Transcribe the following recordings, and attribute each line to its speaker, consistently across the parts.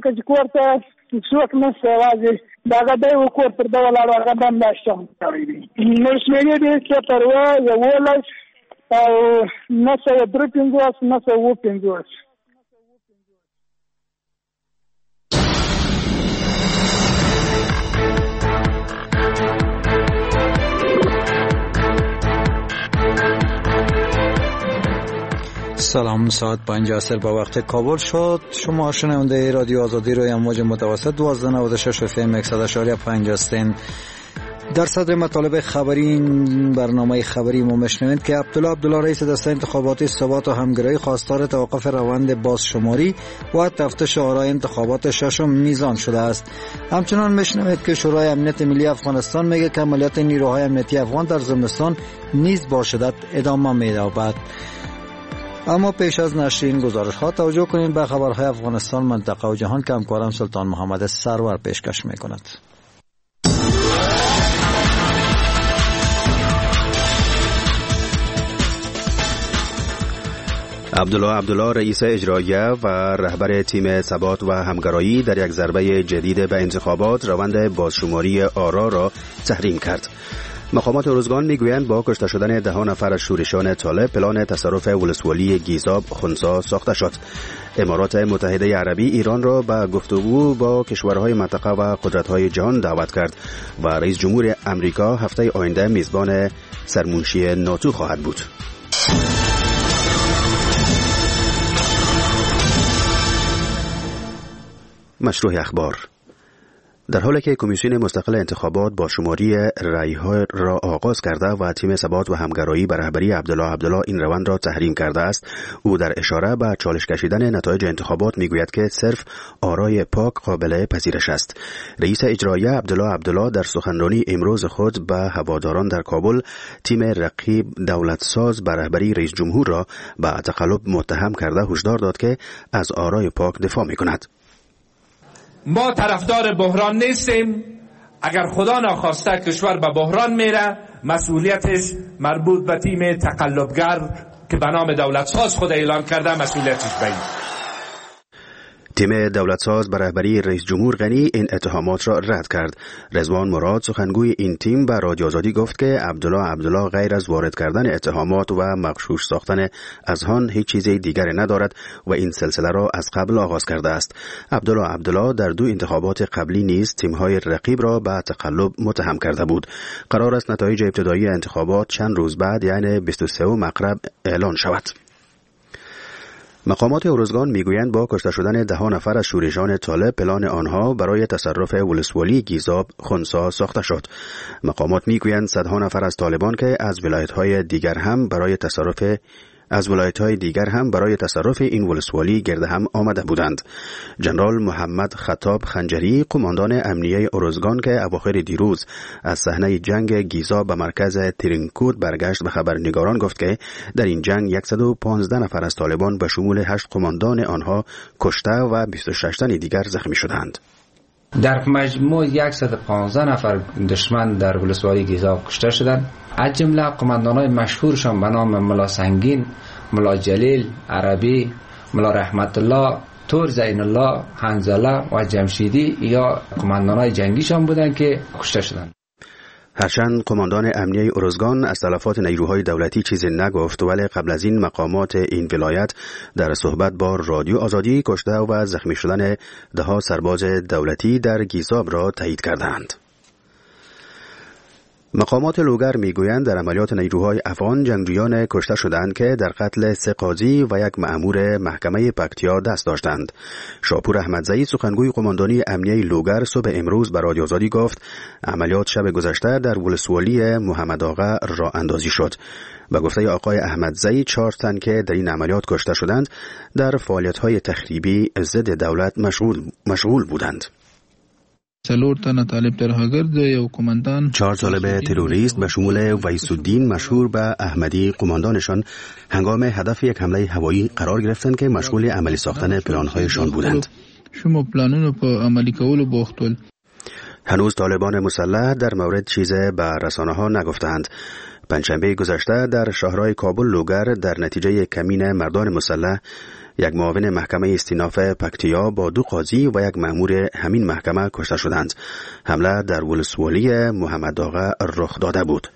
Speaker 1: ځکه چې کور ته څوک نشته، یوازې دغه دی و کور پر ده ولاړ هغه به هم دا شخص کړی دی. نو شمېرې دي 0 او 953 955.
Speaker 2: سلام، ساعت 5 عصر به وقت کابل شد. شما شنونده رادیو آزادی روی امواج متوسط 1296 FM 100.5 هستین. در صدر مطالب خبری این برنامه خبری ما میشنوید که عبدالله رئیس دسته انتخاباتی ثبات و همگرایی خواستار توقف روند بازشماری و تفتیش آرای انتخابات ششم میزان شده است. همچنان میشنوید که شورای امنیت ملی افغانستان میگه که عملیات نیروهای امنیتی افغان در زمستان نیز با شدت ادامه می‌یابد. اما پیش از نشر این گزارش ها توجه کنید به خبرهای افغانستان، منطقه و جهان که همکارم سلطان محمد سرور پیشکش می کند.
Speaker 3: عبدالله رئیس اجراییه و رهبر تیم ثبات و همگرایی در یک ضربه جدید به انتخابات روند بازشماری آرا را تحریم کرد. مقامات ارزگان میگویند با کشته شدن 10 نفر از شورشیان طالب پلان تصرف ولسوالی گیزاب خنثی ساخته شد. امارات متحده عربی ایران را به گفتگو با کشورهای منطقه و قدرت‌های جهان دعوت کرد و رئیس جمهور امریکا هفته آینده میزبان سرمنشی ناتو خواهد بود. مشروع اخبار. در حالی که کمیسیون مستقل انتخابات با شماری رأی‌ها را آغاز کرده و تیم ثبات و همگرایی به رهبری عبدالله این روند را تحریم کرده است، او در اشاره به چالش کشیدن نتایج انتخابات میگوید که صرف آرای پاک قابل پذیرش است. رئیس اجرایی عبدالله در سخنرانی امروز خود به هواداران در کابل تیم رقیب دولتساز به رهبری رئیس جمهور را به تقلب متهم کرده هشدار داد که از آرای پاک دفاع می‌کند.
Speaker 4: ما طرفدار بحران نیستیم. اگر خدا ناخواسته کشور به بحران میره، مسئولیتش مربوط به تیم تقلبگر که به نام دولتساز خود اعلان کرده، مسئولیتش به این.
Speaker 3: تیم دولتساز به رهبری رئیس جمهور غنی این اتهامات را رد کرد. رضوان مراد سخنگوی این تیم به رادیو آزادی گفت که عبدالله غیر از وارد کردن اتهامات و مغشوش ساختن اذهان هیچ چیز دیگری ندارد و این سلسله را از قبل آغاز کرده است. عبدالله در 2 انتخابات قبلی نیز تیم‌های رقیب را به تقلب متهم کرده بود. قرار است نتایج ابتدایی انتخابات چند روز بعد یعنی 23 مقرب اعلان شود. مقامات ارزگان میگویند با کشته شدن 10 نفر از شورشیان طالب پلان آنها برای تصرف ولسوالی گیزاب خنثی ساخته شد. مقامات میگویند صدها نفر از طالبان که از ولایت‌های دیگر هم برای تصرف این ولسوالی گرد هم آمده بودند. جنرال محمد خطاب خنجری، قماندان امنیه ارزگان که اواخر دیروز از صحنه جنگ گیزاب به مرکز ترینکوت برگشت، به خبرنگاران گفت که در این جنگ 115 نفر از طالبان به شمول 8 قماندان آنها کشته و 26 تن دیگر زخمی شدند.
Speaker 5: در مجموع 115 نفر دشمن در ولسوالی گیزاب کشته شدند، از جمله قماندانای مشهورشان به نام ملا سنگین، ملا جلیل، عربی، ملا رحمت الله، تور زین الله، حنظله و جمشیدی یا قماندانای جنگیشان بودند که کشته شدند.
Speaker 3: هرچند قماندان امنیه ارزگان از تلفات نیروهای دولتی چیزی نگفت، ولی قبل از این مقامات این ولایت در صحبت با رادیو آزادی کشته و زخمی شدن 10 سرباز دولتی در گیزاب را تایید کردند. مقامات لوگر میگویند در عملیات نیروهای افغان جنگجویان کشته شدند که در قتل 3 قاضی و 1 مأمور محکمه پکتیا دست داشتند. شاپور احمدزئی سخنگوی قماندانی امنیه لوگر صبح امروز به رادیو آزادی گفت عملیات شب گذشته در ولسوالی محمد آقا راه اندازی شد. به گفته آقای احمدزئی 4 تن که در این عملیات کشته شدند در فعالیت‌های تخریبی ضد دولت مشغول بودند. 4 طالب تروریست به شمول ویس‌الدین مشهور به احمدی قماندانشان هنگام هدف یک حمله هوایی قرار گرفتند که مشغول عملی ساختن پلان‌هایشان بودند.
Speaker 6: شما پلانونو په عملی کولو بوختول.
Speaker 3: هنوز طالبان مسلح در مورد چیز به رسانه‌ها نگفتند. پنجشنبه گذشته در شهرهای کابل لوگر در نتیجه کمین مردان مسلح یک معاون محکمه استیناف پکتیا با 2 قاضی و یک مأمور همین محکمه کشته شدند. حمله در ولسوالی محمد آقا رخ داده بود.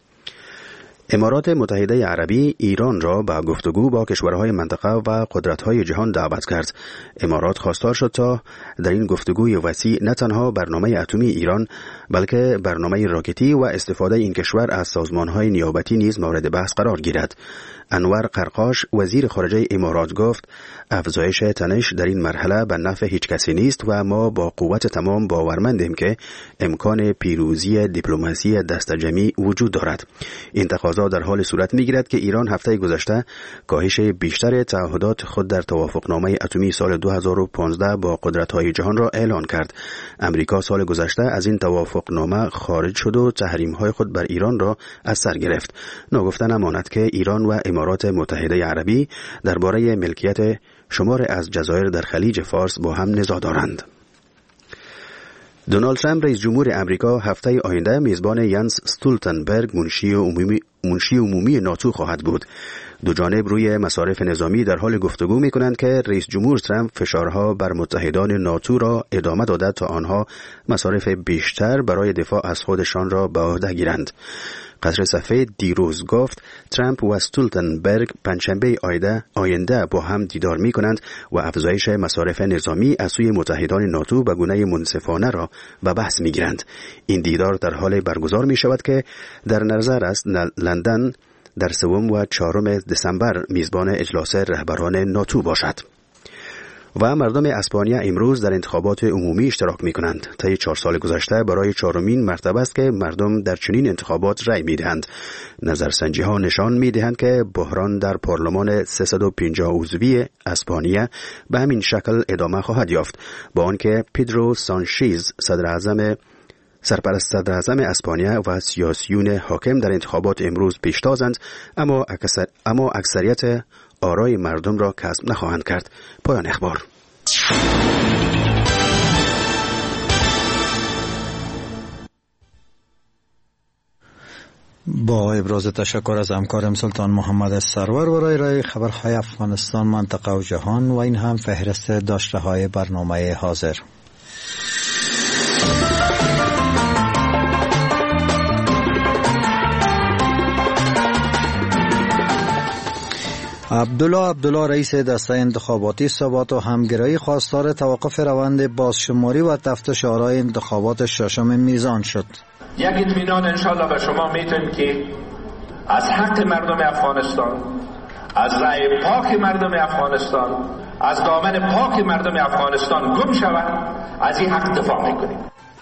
Speaker 3: امارات متحده عربی ایران را به گفتگو با کشورهای منطقه و قدرت‌های جهان دعوت کرد. امارات خواستار شد تا در این گفتگوی وسیع نه تنها برنامه اتمی ایران بلکه برنامه راکتی و استفاده این کشور از سازمان‌های نیابتی نیز مورد بحث قرار گیرد. انور قرقاش وزیر خارجه امارات گفت افزایش تنش در این مرحله به نفع هیچ کسی نیست و ما با قوت تمام باورمندیم که امکان پیروزی دیپلماسی دستجمعی وجود دارد. این تقاضا در حال صورت می‌گیرد که ایران هفته گذشته کاهش بیشتر تعهدات خود در توافقنامه اتمی سال 2015 با قدرت‌های جهان را اعلان کرد. امریکا سال گذشته از این توافقنامه خارج شد و تحریم‌های خود بر ایران را از سر گرفت. ناگفته نماند که ایران و امارات متحده عربی درباره ملکیت شمار از جزایر در خلیج فارس با هم نزاع دارند. دونالد ترامپ رئیس جمهور امریکا هفته آینده میزبان ینس استولتنبرگ منشی عمومی ناتو خواهد بود. دو جانب روی مصارف نظامی در حال گفتگو می‌کنند که رئیس جمهور ترامپ فشارها بر متحدان ناتو را ادامه داده تا آنها مصارف بیشتر برای دفاع از خودشان را به عهده گیرند. قصر سفید دیروز گفت ترامپ و استولتنبرگ پنجشنبه آینده با هم دیدار می‌کنند و افزایش مصارف نظامی از سوی متحدان ناتو به گونه منصفانه را به بحث می‌گیرند. این دیدار در حال برگزار می‌شود که در نظر است لندن در 3 و 4 دسامبر میزبان اجلاس رهبران ناتو باشد. و مردم اسپانیا امروز در انتخابات عمومی اشتراک می‌کنند. طی 4 سال گذشته برای 4مین مرتبه است که مردم در چنین انتخابات رأی می‌دهند. نظرسنجی‌ها نشان می‌دهند که بحران در پارلمان 350 عضوی اسپانیا به همین شکل ادامه خواهد یافت، با آنکه پدرو سانچز سرپرست صدر اعظم اسپانیا و سیاسیون حاکم در انتخابات امروز پیشتازند، اما اکثریت آرای مردم را کسب نخواهند کرد. پایان اخبار.
Speaker 2: با ابراز تشکر از همکارم سلطان محمد سرور برای ارائه خبرهای افغانستان، منطقه و جهان، و این هم فهرست داشته‌های برنامه حاضر. عبدالله رئیس دسته انتخاباتی ثبات و همگرایی خواستار توقف روند بازشماری و تفتیش آرای انتخابات 6 میزان شد.
Speaker 4: یک اطمینان انشالله به شما میتونیم که از حق مردم افغانستان، از رأی پاک مردم افغانستان، از دامن پاک مردم افغانستان گم شود، از این حق دفاع میکنیم.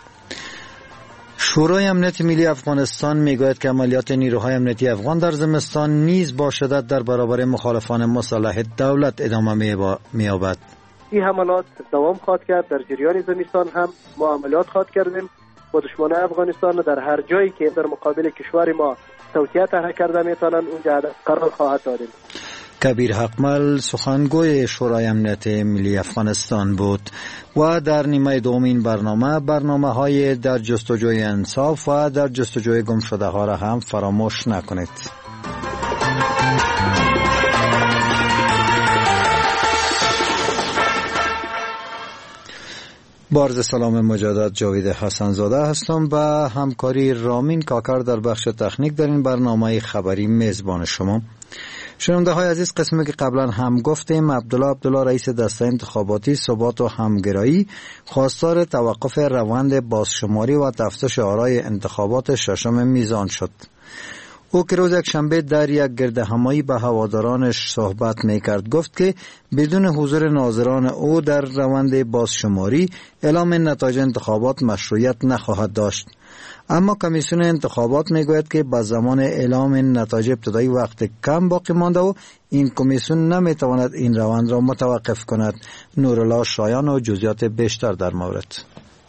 Speaker 2: شورای امنیت ملی افغانستان میگوید که عملیات نیروهای امنیتی افغان در زمستان نیز با شدت در برابر مخالفان مسلح دولت ادامه می‌یابد.
Speaker 7: این حملات دوام خواهد کرد. در جریان زمستان هم ما عملیات خواهد کردیم با دشمنان افغانستان. در هر جایی که در مقابل کشور ما توطئه طرح کرده میتونن اونجا قرار خواهد دادیم.
Speaker 2: کبیر حقمل سخنگوی شورای امنیت ملی افغانستان بود. و در نیمه دوم این برنامه‌های در جستجوی انصاف و در جستجوی گم شده ها را هم فراموش نکنید. با عرض سلام مجدد، جاوید حسنزاده هستم و همکاری رامین کاکر در بخش تکنیک در این برنامه خبری میزبان شما. شنونده های عزیز، قسمی که قبلا هم گفتیم، عبدالله رئیس دسته انتخاباتی ثبات و همگرایی خواستار توقف روند بازشماری و تفتیش آرای انتخابات 6 میزان شد. او که روز یکشنبه در یک گردهمایی به هوادارانش صحبت میکرد گفت که بدون حضور ناظران او در روند بازشماری اعلام نتایج انتخابات مشروعیت نخواهد داشت. اما کمیسیون انتخابات میگوید که با زمان اعلام نتایج ابتدایی وقت کم باقی مانده و این کمیسیون نمیتواند این روند را متوقف کند. نورالله شایان و جزئیات بیشتر در مورد.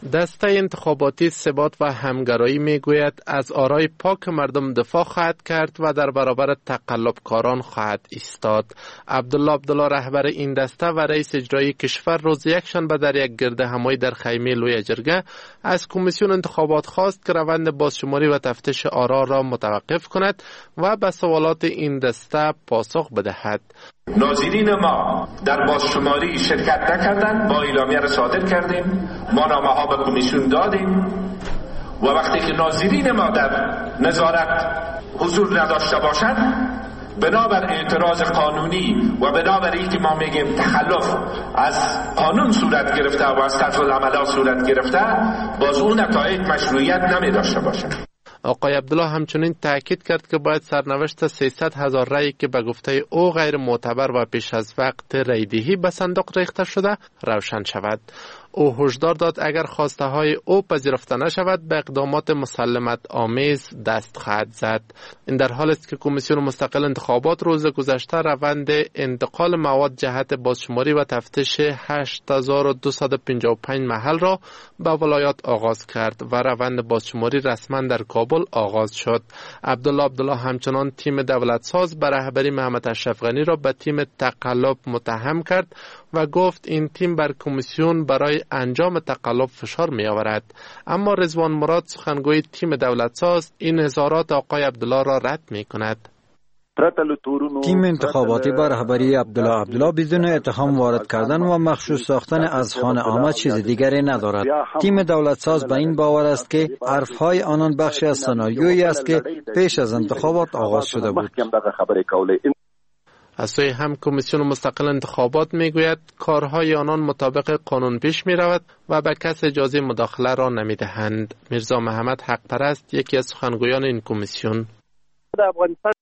Speaker 8: دسته انتخاباتی ثبات و همگرایی میگوید از آرای پاک مردم دفاع خواهد کرد و در برابر تقلبکاران خواهد ایستاد. عبدالله رهبر این دسته و رئیس اجرایی کشور روز یکشنبه در یک گردهمایی در خیمه لوی جرگه از کمیسیون انتخابات خواست که روند بازشماری و تفتیش آرا را متوقف کند و به سوالات این دسته پاسخ بدهد.
Speaker 4: ناظرین ما در بازشماری شرکت نکردند، با اعلامیه را صادر کردیم، ما نامه ها به کمیسیون دادیم و وقتی که ناظرین ما در نظارت حضور نداشته باشند بنابر اعتراض قانونی و بنابر اینکه ما میگیم تخلف از قانون صورت گرفته و از طرز العملات صورت گرفته، باز اون نتایج مشروعیت نمی داشته باشند.
Speaker 8: آقای عبدالله همچنین تاکید کرد که باید سرنوشت 300,000 رأی که به گفته او غیر معتبر و پیش از وقت رأیدهی به صندوق ریخته شده روشن شود. او هشدار داد اگر خواسته های او پذیرفته نشود به اقدامات مسالمت آمیز دست خواهد زد. این در حالی است که کمیسیون مستقل انتخابات روز گذشته روند انتقال مواد جهت بازشماری و تفتیش 8255 محل را به ولایات آغاز کرد و روند بازشماری رسما در کابل آغاز شد. عبدالله همچنان تیم دولت ساز به رهبری محمد اشرف غنی را به تیم تقلب متهم کرد و گفت این تیم بر کمیسیون برای انجام تقلب فشار می آورد. اما رضوان مراد سخنگوی تیم دولت ساز این اظهارات آقای عبدالله را رد می کند.
Speaker 2: تیم انتخاباتی بر رهبری عبدالله بدون اتهام وارد کردن و مخصوص ساختن اذهان عامه چیز دیگری ندارد. تیم دولت ساز به این باور است که حرفهای آنان بخشی از سناریویی است که پیش از انتخابات آغاز شده بود.
Speaker 8: از سوی هم کمیسیون مستقل انتخابات میگوید کارهای آنان مطابق قانون پیش می رود و به کس اجازه مداخله را نمی دهند. میرزا محمد حق پرست یکی از سخنگویان این کمیسیون:
Speaker 7: در افغانستان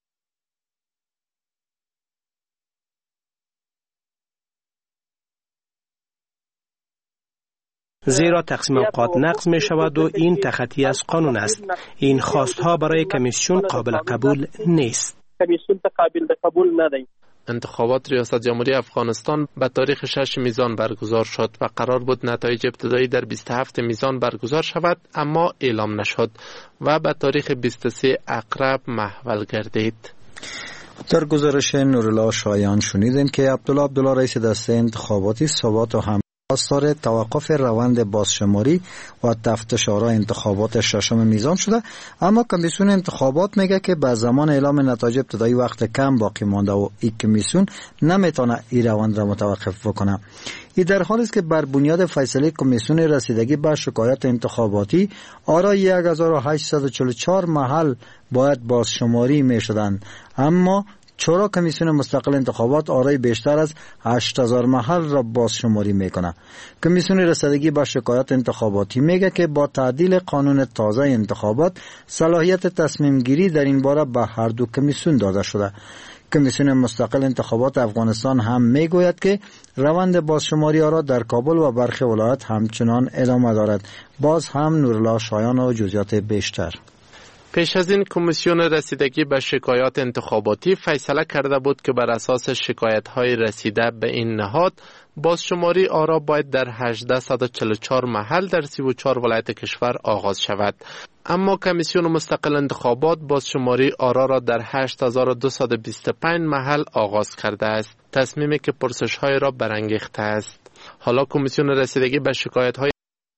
Speaker 9: زیرا تقسیم اوقات نقض می شود و این تخطی از قانون است. این خواستها برای کمیسیون قابل قبول نیست.
Speaker 7: کمیسیون قابل قبول ندهید.
Speaker 8: انتخابات ریاست جمهوری افغانستان به تاریخ 6 میزان برگزار شد و قرار بود نتایج ابتدایی در 27 میزان برگزار شود، اما اعلام نشد و به تاریخ 23 اقرب محول گردید.
Speaker 2: در گزارش نورالله شایان شنیدیم که عبدالله رئیس دسته انتخاباتی ثبات و خواستار توقف روند بازشماری و تفتیش آرای انتخابات ششم میزان شده، اما کمیسیون انتخابات میگه که به زمان اعلام نتایج ابتدایی وقت کم باقی مانده و این کمیسیون نمیتونه این روند را متوقف بکنه. این در حالی است که بر بنیاد فیصله کمیسیون رسیدگی به شکایات انتخاباتی آرای 1844 محل باید بازشماری میشدند، اما چرا کمیسیون مستقل انتخابات آرای بیشتر از 8000 محل را بازشماری میکنه؟ کمیسیون رسیدگی به شکایات انتخاباتی میگه که با تعدیل قانون تازه انتخابات صلاحیت تصمیم گیری در این باره به هر دو کمیسیون داده شده. کمیسیون مستقل انتخابات افغانستان هم میگوید که روند بازشماری آرا در کابل و برخی ولایات همچنان ادامه دارد. باز هم نورالله شایان و جزئیات بیشتر.
Speaker 8: پیش از این کمیسیون رسیدگی به شکایات انتخاباتی فیصله کرده بود که بر اساس شکایت‌های رسیده به این نهاد بازشماری آرا باید در 1844 محل در 34 ولایت کشور آغاز شود. اما کمیسیون مستقل انتخابات بازشماری آرا را در 8225 محل آغاز کرده است، تصمیمی که پرسش‌های را برانگیخته است. حالا کمیسیون رسیدگی به شکایت‌های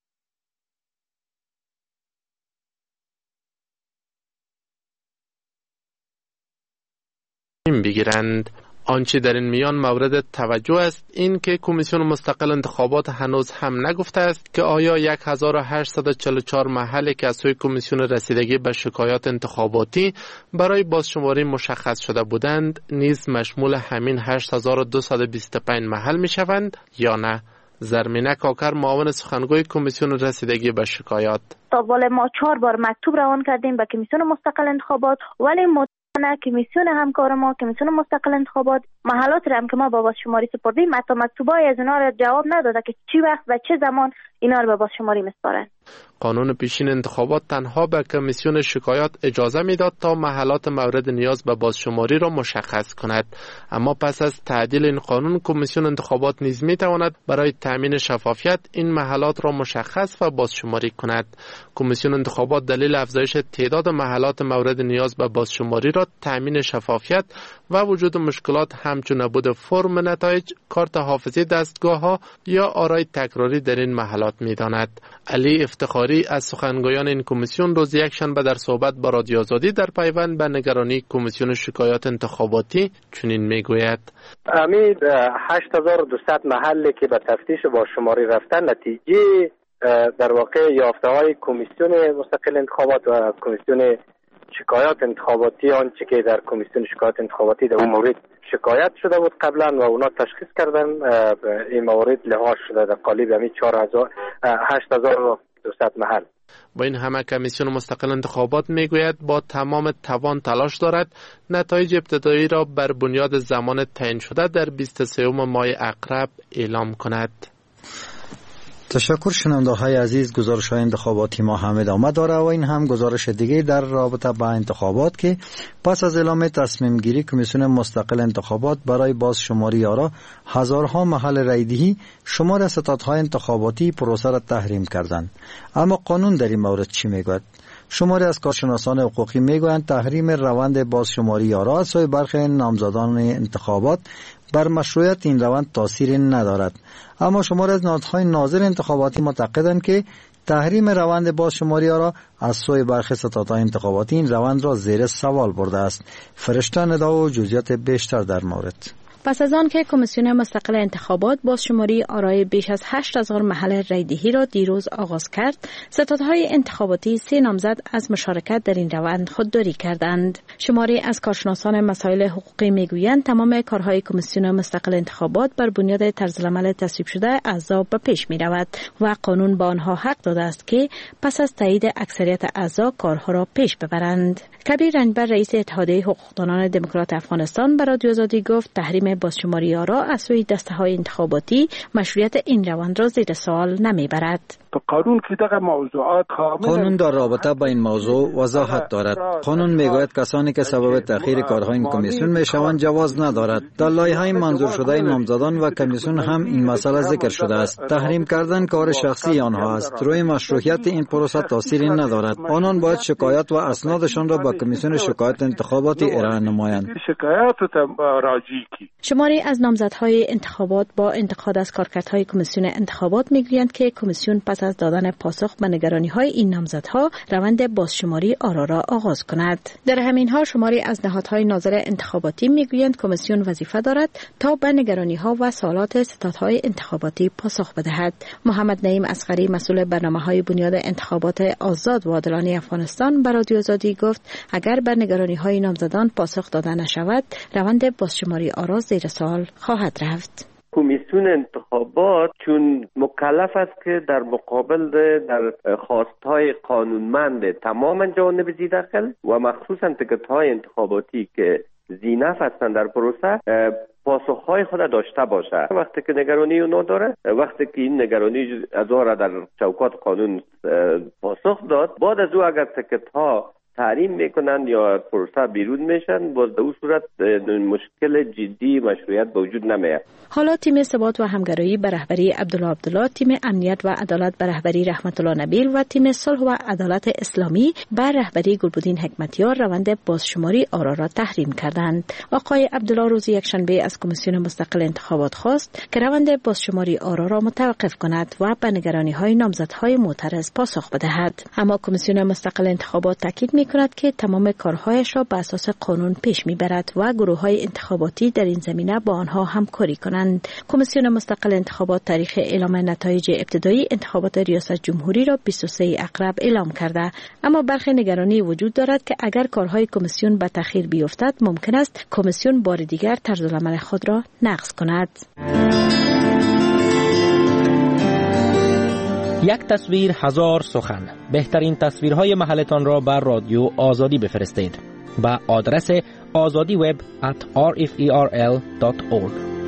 Speaker 8: بگیرند. آنچه در این میان مورد توجه است این که کمیسیون مستقل انتخابات هنوز هم نگفته است که آیا 1844 محلی که از سوی کمیسیون رسیدگی به شکایات انتخاباتی برای بازشماری مشخص شده بودند نیز مشمول همین 8225 محل می شوند یا نه. زرمینه کاکر معاون سخنگوی کمیسیون رسیدگی به شکایات:
Speaker 10: تا ما 4 بار مکتوب روان کردیم به کمیسیون مستقل انتخابات، ولی کمیسیون همکار ما کمیسیون مستقل انتخابات محلات را هم که ما با بازشماری سپردیم حتی مکتوبای از اینا را جواب نداده که چی وقت و چه زمان اینا را به بازشماری میسپارن.
Speaker 8: قانون پیشین انتخابات تنها به کمیسیون شکایات اجازه میداد تا محلات مورد نیاز به بازشماری را مشخص کند، اما پس از تعدیل این قانون کمیسیون انتخابات نیز میتواند برای تامین شفافیت این محلات را مشخص و بازشماری کند. کمیسیون انتخابات دلیل افزایش تعداد محلات مورد نیاز به بازشماری را تامین شفافیت و وجود مشکلات همچون نبود فرم نتایج، کارت حافظه دستگاه‌ها یا آرای تکراری در این محلات می‌داند. علی افتخاری از سخنگویان این کمیسیون روز یکشنبه در صحبت با رادیو آزادی در پیوند به نگرانی کمیسیون شکایات انتخاباتی چنین میگوید:
Speaker 7: امید 8200 محله که به تفتیش بازشماری رفتن، نتیجه در واقع یافته‌های کمیسیون مستقل انتخابات و کمیسیون شکایات انتخاباتی، آنچه که در کمیسیون شکایات انتخاباتی در اون مورد شکایت شده بود قبلا و اونا تشخیص کردن، این موارد لحاظ شده در قالب همین 8200 محل.
Speaker 8: با این همه کمیسیون مستقل انتخابات میگوید با تمام توان تلاش دارد نتایج ابتدایی را بر بنیاد زمان تعیین شده در 23 ماه عقرب اعلام کند.
Speaker 2: تشکر. شنونده های عزیز، گزارش های انتخاباتی ما هم ادامه داره و این هم گزارش دیگه در رابطه با انتخابات که پس از اعلام تصمیم گیری کمیسیون مستقل انتخابات برای بازشماری آرا هزارها محل رایدهی شمار ستادهای انتخاباتی پروسه را تحریم کردند. اما قانون در این مورد چی میگوید؟ شماری از کارشناسان حقوقی میگویند تحریم روند بازشماری آرا از سوی برخی نامزدان انتخابات بر مشروعیت این روند تاثیر ندارد، اما شمار از نهادهای ناظر انتخاباتی معتقدند که تحریم روند بازشماری را از سوی برخی ستادهای انتخاباتی این روند را زیر سوال برده است. فرشته ندا و جزئیات بیشتر در مورد.
Speaker 11: پس از آن که کمیسیون مستقل انتخابات بازشماری آرای بیش از 8000 محل رایدهی را دیروز آغاز کرد، ستادهای انتخاباتی 3 نامزد از مشارکت در این روند خودداری کردند. شماری از کارشناسان مسائل حقوقی میگویند تمام کارهای کمیسیون مستقل انتخابات بر بنیاد طرزالعمل تصویب شده اعضا به پیش می رود و قانون با آنها حق داده است که پس از تایید اکثریت اعضا کارها را پیش ببرند. کبیر رنجبر رئیس اتحادیه حقوقدانان دموکرات افغانستان به رادیو آزادی گفت تحریم بازشماری آرا از سوی دسته‌های انتخاباتی مشروعیت این روند را زیر سوال نمیبرد.
Speaker 12: قانون که دغه موضوعات
Speaker 2: قانون در رابطه با این موضوع وضاحت دارد. قانون میگوید کسانی که سبب تأخیر کارهای این کمیسیون میشوند جواز ندارد. در لایحه منظور شده نامزدان و کمیسیون هم این مسئله ذکر شده است. تحریم کردن کار شخصی آنها است. روی مشروعیت این پروسه تأثیری ندارد. آنان باید شکایت و اسنادشان را با کمیسیون شکایات انتخاباتی ارائه نمایند.
Speaker 12: شکایت راجعی کی
Speaker 11: شماری از نامزدهای انتخابات با انتقاد از کارکردهای کمیسیون انتخابات میگویند که کمیسیون پس از دادن پاسخ به نگرانی‌های این نامزدها روند بازشماری آرا را آغاز کند. در همین حال شماری از نهادهای ناظر انتخاباتی میگویند کمیسیون وظیفه دارد تا به نگرانی‌ها و سوالات ستادهای انتخاباتی پاسخ بدهد. محمد نعیم اصغری مسئول برنامه‌های بنیاد انتخابات آزاد و عادلانه افغانستان به رادیو آزادی گفت اگر به نگرانی‌های نامزدان پاسخ داده نشود روند بازشماری آرا زیر سوال خواهد رفت.
Speaker 13: کمیسیون انتخابات چون مکلف است که در مقابل در خواستهای قانونمند تمام جوانب زی داخل و مخصوصا تکت‌های انتخاباتی که زینف هستند در پروسه پاسخهای خود داشته باشه. وقتی که نگرانی اونو داره، وقتی که این نگرانی از او را در چوکات قانون پاسخ داد، بعد از او اگر تکت‌ها تحریم میکنن یا پروسه بیرون میشن، باز در اون صورت مشکل جدی مشروعیت به وجود نمیاد.
Speaker 11: حالا تیم ثبات و همگرایی به رهبری عبدالله، تیم امنیت و عدالت به رهبری رحمت الله نبیل و تیم صلح و عدالت اسلامی به رهبری گلبدین حکمتیار روند بازشماری آرا را تحریم کردند. آقای عبدالله روز یکشنبه از کمیسیون مستقل انتخابات خواست که روند بازشماری آرا را متوقف کند و به نگرانی‌های نامزدهای معترض پاسخ بدهد. اما کمیسیون مستقل انتخابات تاکید می‌کند که تمام کارهایش را بر اساس قانون پیش می‌برد و گروه‌های انتخاباتی در این زمینه با آنها همکاری کنند. کمیسیون مستقل انتخابات تاریخ اعلام نتایج ابتدایی انتخابات ریاست جمهوری را 23 عقرب اعلام کرده، اما برخی نگرانی وجود دارد که اگر کارهای کمیسیون به تأخیر بیفتد ممکن است کمیسیون بار دیگر طرزالعمل خود را نقض کند.
Speaker 14: یک تصویر هزار سخن. بهترین تصویرهای محلتان را بر رادیو آزادی بفرستید. با آدرس azadiweb@rferl.org.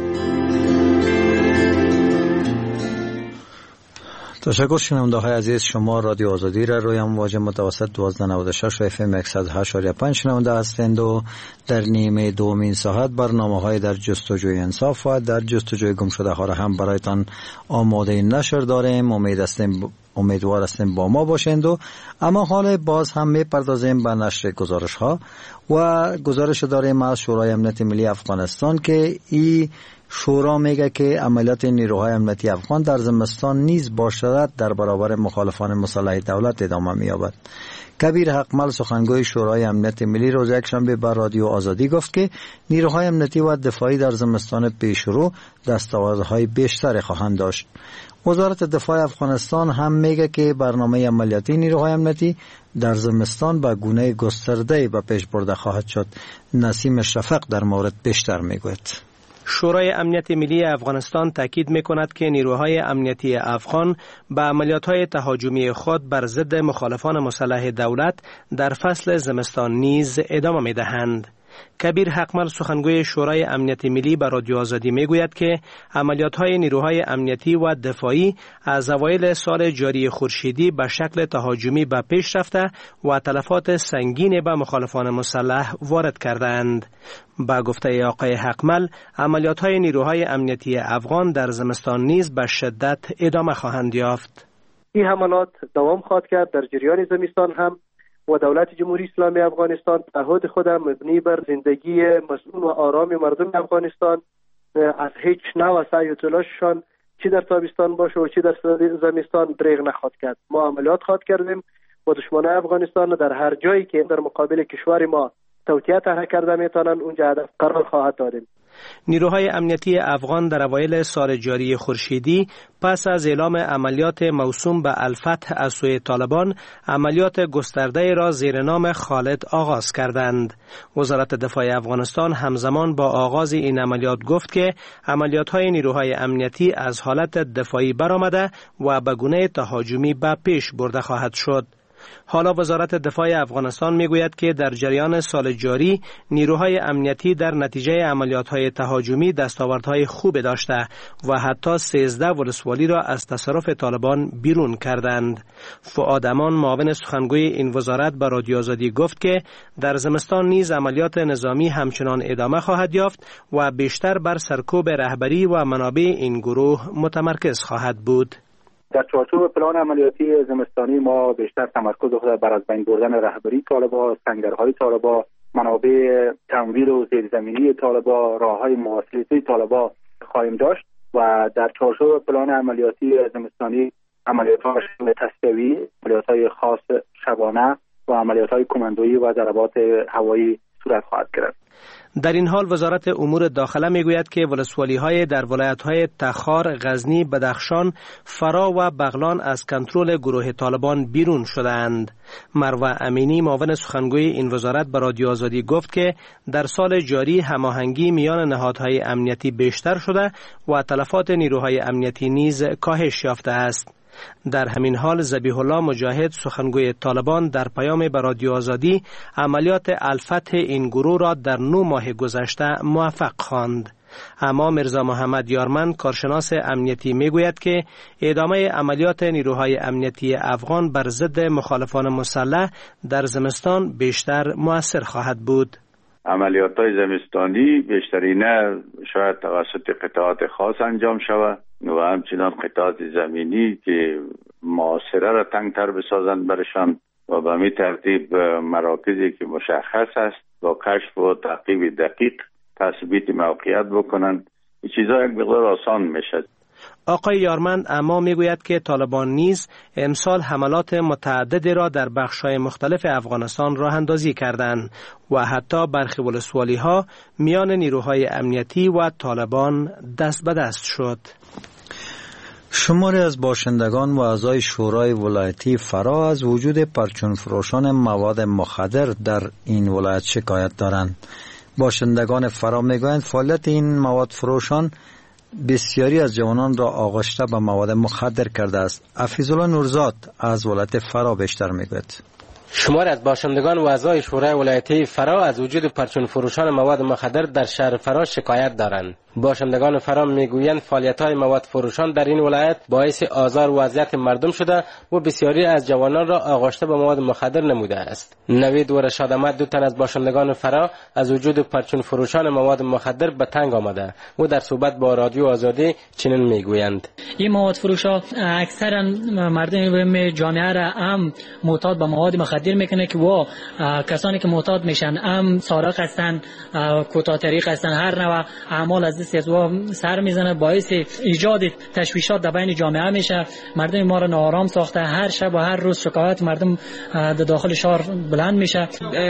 Speaker 2: تشکر شنونده های عزیز. شما رادیو آزادی را روی امواج متوسط 1296 و FM 108.5 شنونده هستند و در نیمه دومین ساعت برنامه های در جستجوی انصاف و در جستجوی گم شده ها را هم برایتان آماده نشر داریم. امیدوار هستیم با ما باشند و اما حال باز هم میپردازیم به نشر گزارش ها و گزارش داریم از شورای امنیت ملی افغانستان که این شورا میگه که عملیات نیروهای امنیتی افغان در زمستان نیز با شدت در برابر مخالفان مسلح دولت ادامه می‌یابد. کبیر حقمل سخنگوی شورای امنیت ملی روز یکشنبه بر رادیو آزادی گفت که نیروهای امنیتی و دفاعی در زمستان پیشرو دستاوردهای بیشتری خواهند داشت. وزارت دفاع افغانستان هم میگه که برنامه عملیاتی نیروهای امنیتی در زمستان به گونه گسترده به پیش برده خواهد شد. نسیم شفق در مورد بیشتر میگوید.
Speaker 9: شورای امنیت ملی افغانستان تاکید می‌کند که نیروهای امنیتی افغان به عملیات‌های تهاجمی خود بر ضد مخالفان مسلح دولت در فصل زمستان نیز ادامه می‌دهند. کبیر حقمل سخنگوی شورای امنیت ملی به رادیو آزادی میگوید که عملیات‌های نیروهای امنیتی و دفاعی از اوایل سال جاری خورشیدی به شکل تهاجمی به پیش رفته و تلفات سنگین به مخالفان مسلح وارد کردند. با گفته آقای حقمل، عملیات‌های نیروهای امنیتی افغان در زمستان نیز به شدت ادامه خواهند یافت.
Speaker 7: این حملات دوام خواهد کرد در جریان زمستان هم و دولت جمهوری اسلامی افغانستان تعهد خود مبنی بر زندگی مسئول و آرام مردم افغانستان از هیچ نوع سعی و تلاششان چی در تابستان باشه و چی در زمستان دریغ نخواهد کرد. ما عملیات خواهد کردیم و دشمنان افغانستان در هر جایی که در مقابل کشور ما توطئه طرح کرده میتونن اونجا هدف قرار خواهد دادیم.
Speaker 9: نیروهای امنیتی افغان در اوایل سال جاری خورشیدی پس از اعلام عملیات موسوم به الفتح از سوی طالبان عملیات گسترده را زیر نام خالد آغاز کردند. وزارت دفاع افغانستان همزمان با آغاز این عملیات گفت که عملیات‌های نیروهای امنیتی از حالت دفاعی برآمده و به گونه تهاجمی به پیش برده خواهد شد. حالا وزارت دفاع افغانستان میگوید که در جریان سال جاری نیروهای امنیتی در نتیجه عملیات‌های تهاجمی دستاوردهای خوب داشته و حتی 13 ولسوالی را از تصرف طالبان بیرون کردند. فؤاد امان معاون سخنگوی این وزارت به رادیو آزادی گفت که در زمستان نیز عملیات نظامی همچنان ادامه خواهد یافت و بیشتر بر سرکوب رهبری و منابع این گروه متمرکز خواهد بود.
Speaker 15: در چارچوب پلان عملیاتی زمستانی ما بیشتر تمرکز خود بر از بین بردن رهبری طالبان، سنگرهای طالبان، منابع تمویل و زیرزمینی طالبان، راههای مواصلاتی طالبان خواهیم داشت و در چارچوب پلان عملیاتی زمستانی عملیات‌های تصفیه‌ای، عملیات‌های خاص شبانه و عملیات‌های کماندویی و ضربات هوایی صورت خواهد گرفت.
Speaker 9: در این حال وزارت امور داخله میگوید که ولسوالی‌های در ولایت‌های تخار، غزنی، بدخشان، فرا و بغلان از کنترل گروه طالبان بیرون شدند. مروه امینی معاون سخنگوی این وزارت به رادیو آزادی گفت که در سال جاری هماهنگی میان نهادهای امنیتی بیشتر شده و تلفات نیروهای امنیتی نیز کاهش یافته است. در همین حال ذبیح الله مجاهد سخنگوی طالبان در پیام به رادیو آزادی عملیات الفتح این گروه را در 9 ماه گذشته موفق خواند. اما میرزا محمد یارمن کارشناس امنیتی میگوید که ادامه عملیات نیروهای امنیتی افغان بر ضد مخالفان مسلح در زمستان بیشتر مؤثر خواهد بود.
Speaker 16: عملیات‌های زمستانی بیشترینه شاید توسط قطعات خاص انجام شود و همچنان قطعات زمینی که محاصره را تنگتر بسازند برشان و به می ترتیب مراکزی که مشخص است با کشف و تعقیب دقیق تثبیت موقعیت بکنند. این چیزا یک مقدار آسان میشد.
Speaker 9: آقای یارمند اما میگوید که طالبان نیز امسال حملات متعددی را در بخش‌های مختلف افغانستان راه اندازی کردند و حتی برخی ولسوالی‌ها میان نیروهای امنیتی و طالبان دست به دست شد.
Speaker 2: شماری از باشندگان و اعضای شورای ولایتی فرا از وجود پرچون فروشان مواد مخدر در این ولایت شکایت دارند. باشندگان فرا میگویند فعالیت این مواد فروشان بسیاری از جوانان را آغشته به مواد مخدر کرده است. حفیظ الله نورزاد از ولایت فرا بیشتر میگوید.
Speaker 17: شماری از باشندگان و اعضای شورای ولایتی فرا از وجود پرچون فروشان مواد مخدر در شهر فرا شکایت دارند. باشندگان فرا میگویند فعالیت‌های مواد فروشان در این ولایت باعث آزار و اذیت مردم شده و بسیاری از جوانان را آغشته به مواد مخدر نموده است. نوید و رشاد احمد، دو تن از باشندگان فرا، از وجود پرچون فروشان مواد مخدر به تنگ آمده و در صحبت با رادیو آزادی چنین میگویند:
Speaker 18: این مواد فروشا اکثرا مردم جامعه را هم معتاد به مواد مخدر میکنه که و کسانی که معتاد میشن هم سارق هستن، کوتاه طریق هستن، هر نوع اعمال از دست و سر میزنه، باعث ایجاد تشویشات در بین جامعه میشه. مردم ما را ناآرام ساخته، هر شب و هر روز شکایت مردم در داخل شهر بلند میشه.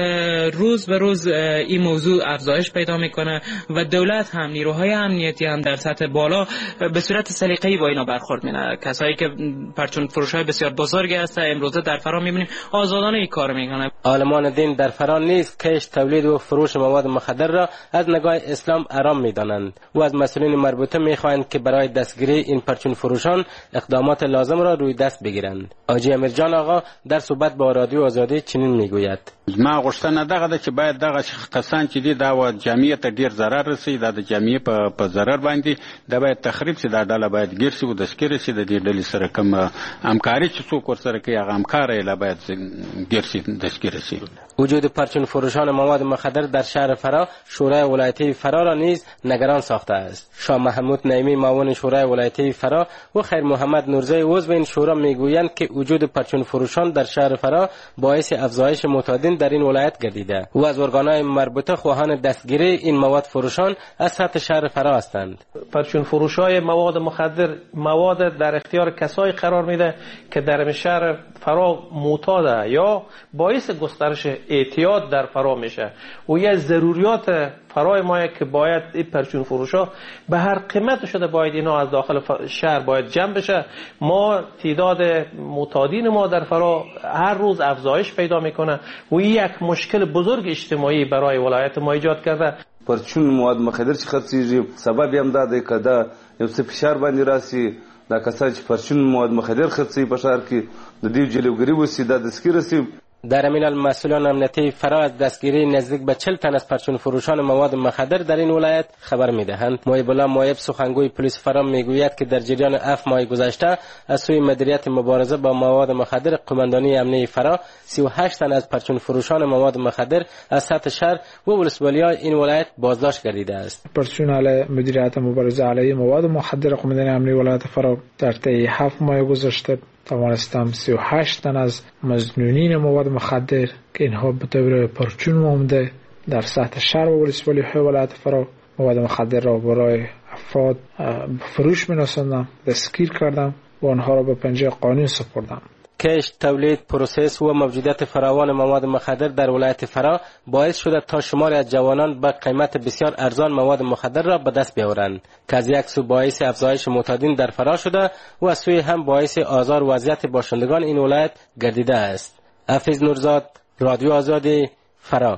Speaker 19: روز به روز این موضوع افزایش پیدا میکنه و دولت هم نیروهای امنیتی هم در سطح بالا به صورت سلیقه‌ای با اینا برخورد میکنه. کسایی که پرچون فروشای بسیار بزرگی هستن امروزه در فرا میبینیم آزادانه این کار میکنه.
Speaker 17: عالمان دین در فرا نیز کشت، تولید و فروش مواد مخدر را از نگاه اسلام حرام میدانند و از مسئولین مربوطه میخواهند که برای دستگیری این پرچون فروشان اقدامات لازم را روی دست بگیرند. حاجی امیرجان آقا در صحبت با رادیو آزادی چنین میگوید:
Speaker 20: ما غوښتنه دغه ده چې باید دغه کسان چې دي دا و جمعیت ته ډیر ضرر رسي، دا د جمعیت په ضرر باندې دا باید تخریب شي، دا ډله باید ګیر شي او دستګیر شي. د دې ډلې سره کوم همکاري چې څوک ورسره کوي هغه همکار یې لا باید ګیر شي، دستګیر شي.
Speaker 17: وجود پرچون فروشان مواد مخدر در شهر فرا شورای ولایتی فرا را نیز نگران ساخته است. شاه محمود نعیمی معاون شورای ولایتی فرا و خیر محمد نورزی عضو این شورا میگویند که وجود پرچون فروشان در شهر فرا باعث افزایش معتادین در این ولایت گردیده و از ارگانهای مربوطه خواهان دستگیری این مواد فروشان از سطح شهر فرا هستند.
Speaker 9: پرچون فروشای مواد مخدر مواد در اختیار کسایی قرار میده که در شهر فرا معتاده یا باعث گسترش اعتیاد در فرا میشه و یه ضروریات فرای ما که باید این پرچون فروشا به هر قیمت شده باید اینا از داخل شهر باید جمع بشه. ما تعداد معتادین ما در فرا هر روز افزایش پیدا میکنه و یک مشکل بزرگ اجتماعی برای ولایت ما ایجاد کرده.
Speaker 21: پرچون مواد مخدر چې خرڅیږي سبب هم دا دی که دا یو څه فشار باندې راسي، دا کسان چې پرچون مواد مخدر خرڅوي په ښار کې د دې جلوګیري وسي، دا دستګیره سي.
Speaker 17: در همین حال مسئولان امنیتی فرا از دستگیری نزدیک به 40 تن از پرچون فروشان مواد مخدر در این ولایت خبر میدهند. معیب الله معیب سخنگوی پلیس فرا میگوید که در جریان 7 ماه گذشته از سوی مدیریت مبارزه با مواد مخدر قماندانی امنیتی فرا 38 تن از پرچون فروشان مواد مخدر از سطح شهر و ولسوالی‌های این ولایت بازداشت گردیده است.
Speaker 6: پرسنل مدیریت مبارزه علیه مواد مخدر قماندانی امنیتی ولایت فرا در طی 7 ماه گذشته توانستم 38 تن از مظنونین مواد مخدر که اینها به طور پرچون آمده در سطح شهر و ولسوالی‌های ولایت فرا مواد مخدر را برای افراد فروش می‌رساندم، دستگیر کردم و آنها را به پنجه قانون سپردم.
Speaker 17: کشت، تولید، پروسس و موجودیت فراوان مواد مخدر در ولایت فرا باعث شده تا شماری از جوانان با قیمت بسیار ارزان مواد مخدر را به دست بیاورند که از یک سو باعث افزایش معتادین در فرا شده و از سوی هم باعث آزار و اذیت باشندگان این ولایت گردیده است. حافظ نورزاد، رادیو آزادی، فرا.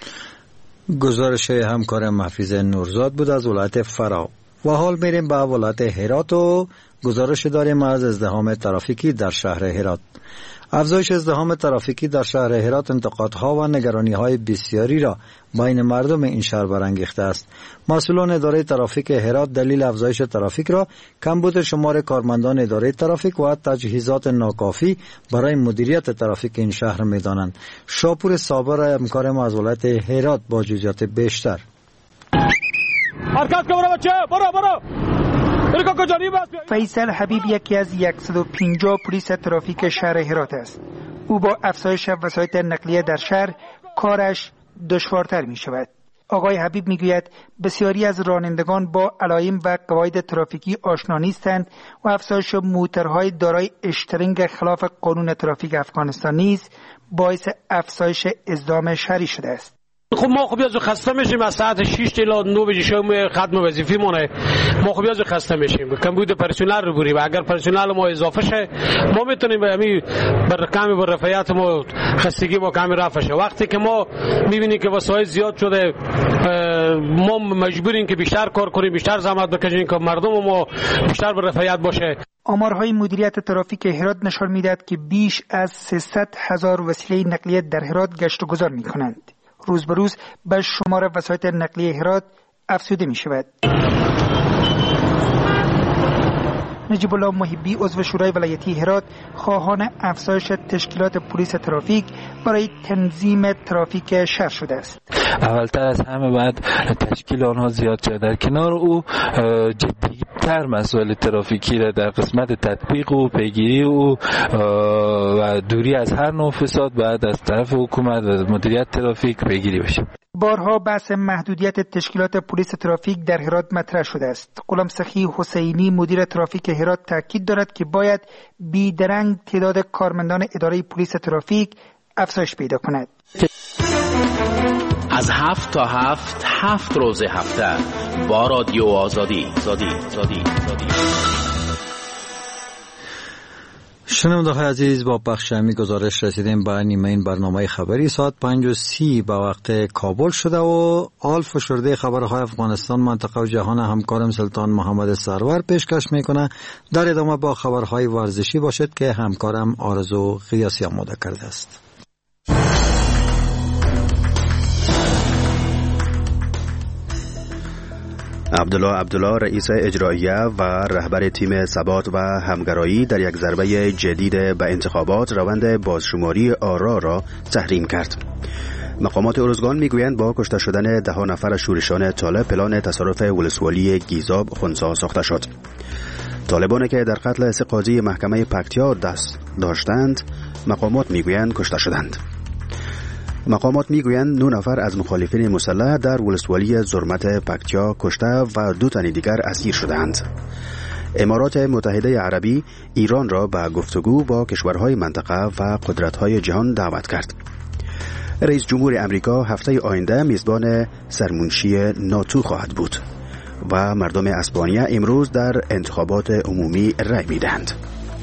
Speaker 2: گزارش همکار محفوظ نورزاد بود از ولایت فرا. و حال میریم به ولایت هرات و گزارش داریم از ازدحام ترافیکی در شهر هرات. افزایش ازدحام ترافیکی در شهر هرات انتقادها و نگرانی‌های بسیاری را بین مردم این شهر برانگیخته است. مسئولان اداره ترافیک هرات دلیل افزایش ترافیک را کمبود شمار کارمندان اداره ترافیک و تجهیزات ناکافی برای مدیریت ترافیک این شهر می‌دانند. شاپور صابر همکار ما از ولایت هرات با جزئیات بیشتر.
Speaker 22: حرکت کن بچه، برو فیصل حبیب یکی از 150 پلیس ترافیک شهر هرات است. او با افزایش وسایل نقلیه در شهر کارش دشوارتر می شود. آقای حبیب می گوید بسیاری از رانندگان با علائم و قواعد ترافیکی آشنا نیستند و افزایش موتورهای دارای اشترینگ خلاف قانون ترافیک افغانستان نیز باعث افزایش ازدحام شهری شده است.
Speaker 1: خب ما خب یازو خسته میشیم از ساعت 6 تا 9 بجه شب ختم وظیفه مونه. ما خب یازو خسته میشیم. کمبود پرسنل رو بریم. اگر پرسنل ما اضافه شه ما میتونیم به همین برکامی بر رفاهیت ما خستگی ما کمی رفع شه. وقتی که ما میبینیم که وسایل زیاد شده ما مجبوریم که بیشتر کار کنیم، بیشتر زحمت بکشیم که مردم ما بیشتر بر رفاهیت باشه.
Speaker 22: آمارهای مدیریت ترافیک هرات نشان میدهد که بیش از 300,000 وسیله نقلیه در هرات گشت و گذار میکنند. روز به روز به شمار وسایط نقلیه هرات افزوده می شود. نجیب الله محبی عضو شورای ولایتی هرات خواهان افزایش تشکیلات پلیس ترافیک برای تنظیم ترافیک شهر شده است.
Speaker 5: اولتر از همه باید تشکیل آنها زیاد شد. در کنار او جدی‌تر مسائل ترافیکی را در قسمت تطبیق و پیگیری و دوری از هر نوع فساد باید از طرف حکومت و مدیریت ترافیک پیگیری بشه.
Speaker 22: بارها بحث محدودیت تشکیلات پلیس ترافیک در هرات مطرح شده است. غلام سخی حسینی مدیر ترافیک هرات تاکید دارد که باید بیدرنگ تعداد کارمندان اداره پلیس ترافیک افزایش پیدا کند.
Speaker 23: از 7 تا 7 روز هفته با رادیو آزادی.
Speaker 2: شنونده‌های عزیز، با بخش امی گزارش رسیدیم به نیمه این برنامه خبری. ساعت 5:30 به وقت کابل شده و آل فشرده خبرهای افغانستان، منطقه و جهان همکارم سلطان محمد سرور پیشکش میکنه. در ادامه با خبرهای ورزشی باشد که همکارم آرزو قیاسی آماده کرده است.
Speaker 3: عبدالله رئیس اجراییه و رهبر تیم ثبات و همگرایی در یک ضربه جدید به انتخابات روند بازشماری آرا را تحریم کرد. مقامات ارزگان میگویند با کشته شدن 10 نفر شورشان طالب پلان تصرف ولسوالی گیزاب خنثی ساخته شد. طالبانی که در قتل 3 قاضی محکمه پکتیا دست داشتند مقامات میگویند کشته شدند. مقامات میگویند 9 نفر از مخالفین مسلح در ولسوالی زرمت پکتیا کشته و 2 تن دیگر اسیر شدند. امارات متحده عربی ایران را به گفتگو با کشورهای منطقه و قدرت‌های جهان دعوت کرد. رئیس جمهور امریکا هفته آینده میزبان سرمنشی ناتو خواهد بود و مردم اسپانیا امروز در انتخابات عمومی رأی میدهند.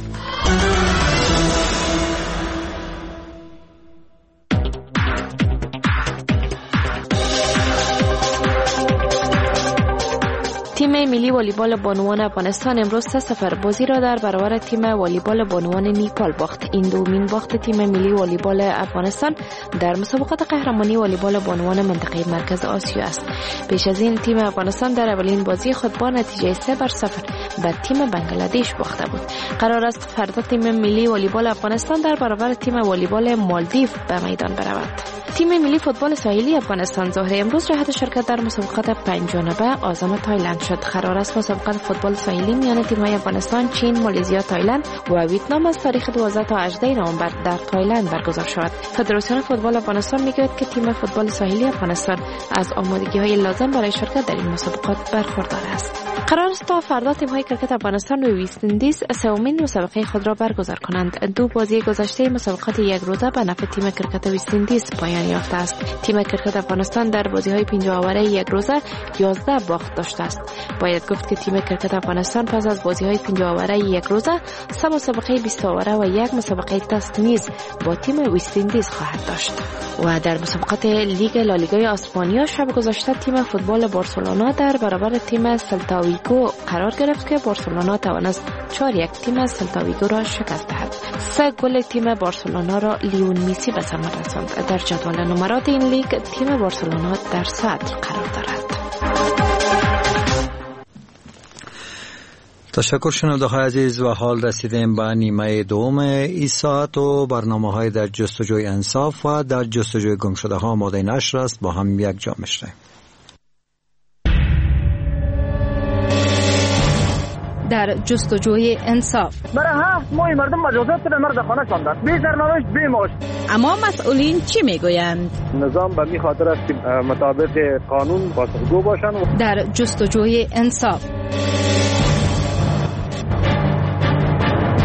Speaker 11: تیم ملی والیبال بانوان افغانستان امروز 3-0 بازی را در برابر تیم والیبال بانوان نیپال باخت. این دومین باخت تیم ملی والیبال افغانستان در مسابقات قهرمانی والیبال بانوان منطقه مرکز آسیا است. پیش از این تیم افغانستان در اولین بازی خود با نتیجه 3-0 به تیم بنگلادش باخته بود. قرار است فردا تیم ملی والیبال افغانستان در برابر تیم والیبال مالدیو به میدان برود. تیم ملی فوتبال ساحلی افغانستان ظهر امروز جهت شرکت در مسابقات 5 جانبه عازم تایلند شد. قرار است مسابقات فوتبال ساحلی میان تیم‌های افغانستان، چین، مالزی، تایلند و ویتنام از تاریخ 12 تا 18 نوامبر در تایلند برگزار شود. فدراسیون فوتبال افغانستان میگوید که تیم فوتبال ساحلی افغانستان از آمادگی‌های لازم برای شرکت در این مسابقات برخوردار است. قرار است تا فردا تیم‌های کرکت افغانستان و وست اندیز سومین مسابقه خود را برگزار کنند. 2 بازی گذشته مسابقات یک روزه به نفع تیم کرکت وست اندیز پایان یافته است. تیم کرکت افغانستان در بازی‌های 5 اوره یک روزه 11 باخت داشته است. باید گفت که تیم کرکت افغانستان پس از بازی‌های 5 اوره یک روزه 3 مسابقه 20 اوره و 1 مسابقه تست نیز با تیم وست اندیز خواهد داشت. و در مسابقات لیگ لالیگای اسپانیا شب گذشته تیم فوتبال بارسلونا در برابر تیم سلتا ویگو قرار گرفت که بارسلونا توانست 4-1 تیم سلتا ویگو را شکست دهد. 3 گل تیم بارسلونا را لیون میسی به ثمر رساند. در جدول نمرات این لیگ تیم بارسلونا در صدر قرار دارد.
Speaker 2: تشکر شنونده‌های عزیز و حال رسیدیم به نیمه دوم این ساعت و برنامه‌های در جستجوی انصاف و در جستجوی گمشده‌ها آماده نشر است. با هم یک جا میشیم.
Speaker 24: در جستجوی انصاف
Speaker 25: برای 7 ماه مردم مجازات به مرد خانه شاندن، بی سرنوشت بی معاش.
Speaker 24: اما مسئولین چی میگویند؟
Speaker 25: نظام به می خاطر است که مطابق قانون پاسخگو باشند.
Speaker 24: در جستجوی انصاف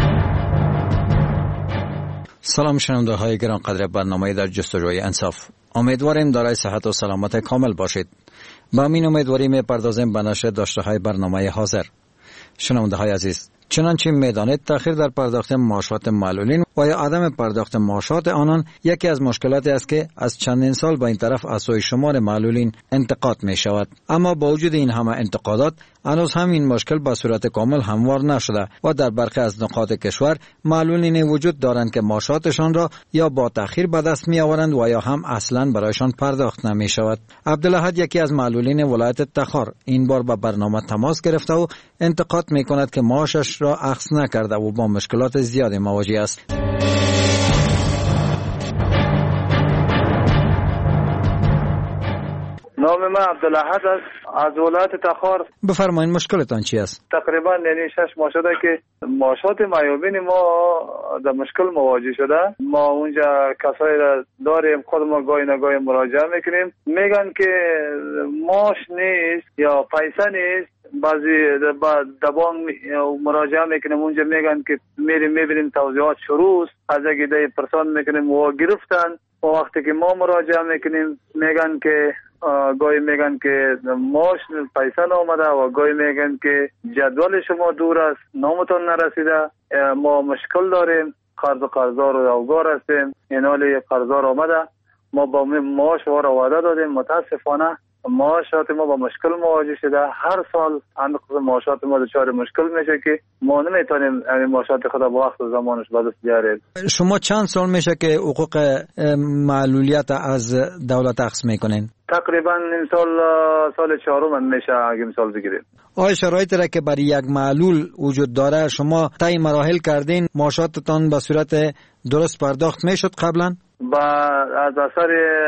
Speaker 2: سلام شنونده های گرانقدر برنامه در جستجوی انصاف. امیدواریم دارای صحت و سلامت کامل باشید. با این امیدواری می‌پردازیم به نشر داشته‌های برنامه حاضر. شنونده‌های عزیز، چنانچه می‌دانید تأخیر در پرداخت معاشات معلولین و یا عدم پرداخت معاشات آنان یکی از مشکلاتی است که از چندین سال به این طرف از سوی شمار معلولین انتقاد می‌شود. اما با وجود این همه انتقادات هنوز هم این مشکل به صورت کامل هموار نشده و در برخی از نقاط کشور معلولین وجود دارند که معاشاتشان را یا با تأخیر به دست می‌آورند و یا هم اصلاً برایشان پرداخت نمی‌شود. عبدالاحد یکی از معلولین ولایت تخار این بار به برنامه تماس گرفته و انتقاد می‌کند که معاشش را اخذ نکرده و با مشکلات زیادی مواجه است.
Speaker 25: نام من عبدالاحد است از ولایت تخار.
Speaker 2: بفرمایید مشکلتان چی است؟
Speaker 25: تقریبا یعنی 6 ماه شده که معاشات معیوبین ما در مشکل مواجه شده. ما اونجا کسایی را داریم، خود ما گاهی نگاهی مراجعه میکنیم، میگن که معاش نیست یا پیسه نیست. بعضی دبان مراجعه میکنیم، اونجا میگن که میریم میبینیم توضیحات شروع است، از یک ایده پرسان میکنیم و گرفتن. و وقتی که ما مراجعه میکنیم میگن که گاهی میگن که معاش پیسه نامده و گاهی میگن که جدول شما دور است، نامتون نرسیده. ما مشکل داریم، قرض و قرضدار و اوگار هستیم، این حالی قرضدار آمده، ما با معاش وارا وعده دادیم، متاسفانه معاشات ما با مشکل مواجه شده. هر سال اندک معاشات ما دچار مشکل میشه که ما نمیتونیم معاشات خود با وقت و زمانش به دست بیاریم.
Speaker 2: شما چند سال میشه که حقوق معلولیت از دولت اخذ میکنین؟
Speaker 25: تقریبا این سال چهارم میشه اگه مثال بگیریم.
Speaker 2: آیا شرایطی را که برای یک معلول وجود داره شما طی مراحل کردین معاشاتتان به صورت درست پرداخت میشد قبلا؟
Speaker 25: از اثر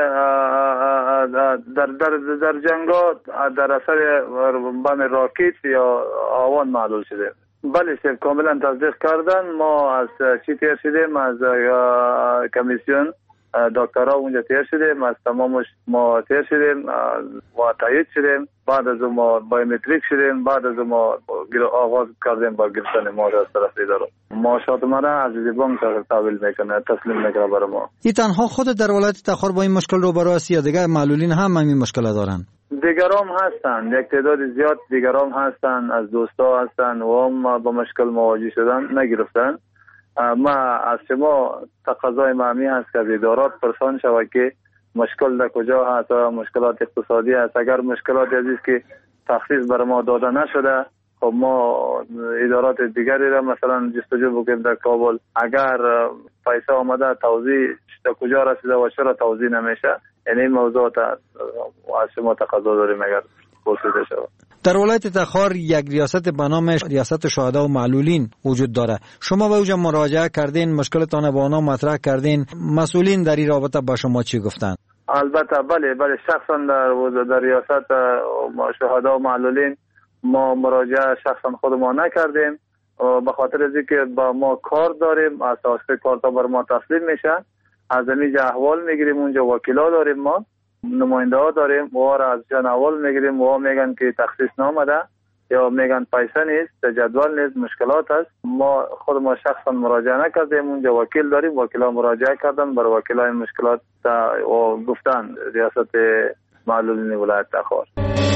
Speaker 25: در جنگات در اثر بم راکت یا آوان معلول شده. بله سر کاملا تصدیق کردن. ما از چی تیر شدیم؟ از کمیسیون دکترها اونجا تیر شدیم، از تمامش ما تیر شدیم و تایید شدیم. بعد از ما بایومتریک شدیم، بعد از ما آغاز کردیم با گرفتن معاش از طرف اداره. معاشات ما را از بانک تحویل میکنه، تسلیم میکنه برای ما.
Speaker 2: این تنها خود در ولایت تخار با این مشکل روبرو است یا دیگر معلولین هم این مشکل دارن؟
Speaker 25: دیگرام هستن، یک تعداد زیاد دیگرام هستن، از دوستا هستن و هم با مشکل مواجه شدن نگرفتن. ما از شما تقاضای معمی هست که ادارات پرسان شود که مشکل در کجا هست، مشکلات اقتصادی هست. اگر مشکلات عزیز که تخصیص بر ما داده نشده، خب ما ادارات دیگری را مثلا جستجو بکنیم در کابل. اگر پیسه آمده توضیح در کجا رسیده و چرا توضیح نمیشه، یعنی این موضوعات از شما تقاضا داریم اگر پرسیده شود.
Speaker 2: در ولایت تخار یک ریاست به نام ریاست شهدا و معلولین وجود داره. شما به اونجا مراجعه کردین، مشکلتان با آنها مطرح کردین، مسئولین در این رابطه با شما چی گفتن؟
Speaker 25: البته بله شخصا در ریاست شهدا و معلولین ما مراجعه شخصا خود ما نکردیم به خاطر از اینکه با ما کار داریم، اساس کارتا بر ما تسلیم میشه، از اینجا احوال میگیریم، اونجا وکیلا داریم، ما نماینده ها داریم و از جان احوال میگیریم و میگن که تخصیص نامده یا میگن پیسه نیست، جدول نیست، مشکلات است. ما خود ما شخصا مراجعه نکردیم، اونجا وکیل داریم، وکیلا مراجعه کردن بر وکیلا این مشکلات و گفتن ریاست معلولین ولایت تخار.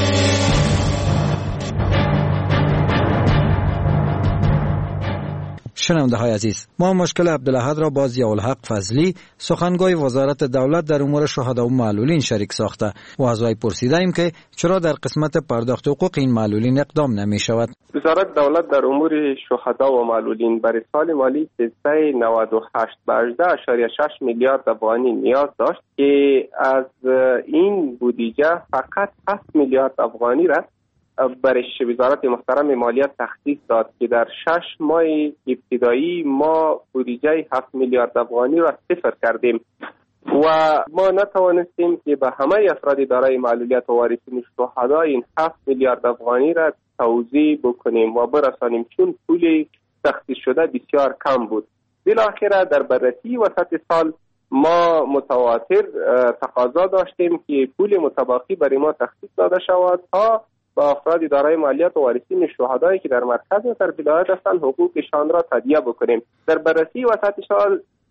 Speaker 2: شنونده های عزیز، ما مشکل عبدالاحد را با ضیاءالحق فضلی سخنگوی وزارت دولت در امور شهدا و معلولین شریک ساخته و از وی پرسیدیم که چرا در قسمت پرداخت حقوق این معلولین اقدام نمی شود.
Speaker 4: وزارت دولت در امور شهدا و معلولین برای سال مالی 398 به 18.6 میلیارد افغانی نیاز داشت که از این بودجه فقط 7 میلیارد افغانی را برای وزارت محترم مالیات تخصیص داد که در 6 ماه ابتدایی ما بودجه 7 میلیارد افغانی را صفر کردیم و ما نتوانستیم که به همه افراد دارای معلولیت و وارثین شهدا این 7 میلیارد افغانی را توزیع بکنیم و برسانیم، چون پول تخصیص شده بسیار کم بود. بالاخره در بررسی وسط سال ما متواتر تقاضا داشتیم که پول متبقی برای ما تخصیص داده شود تا با افراد دارای مالیات و وارثین شهدایی که در مرکز و در ولایت هستند حقوقشان را تادیه بکنیم. در بررسی وسط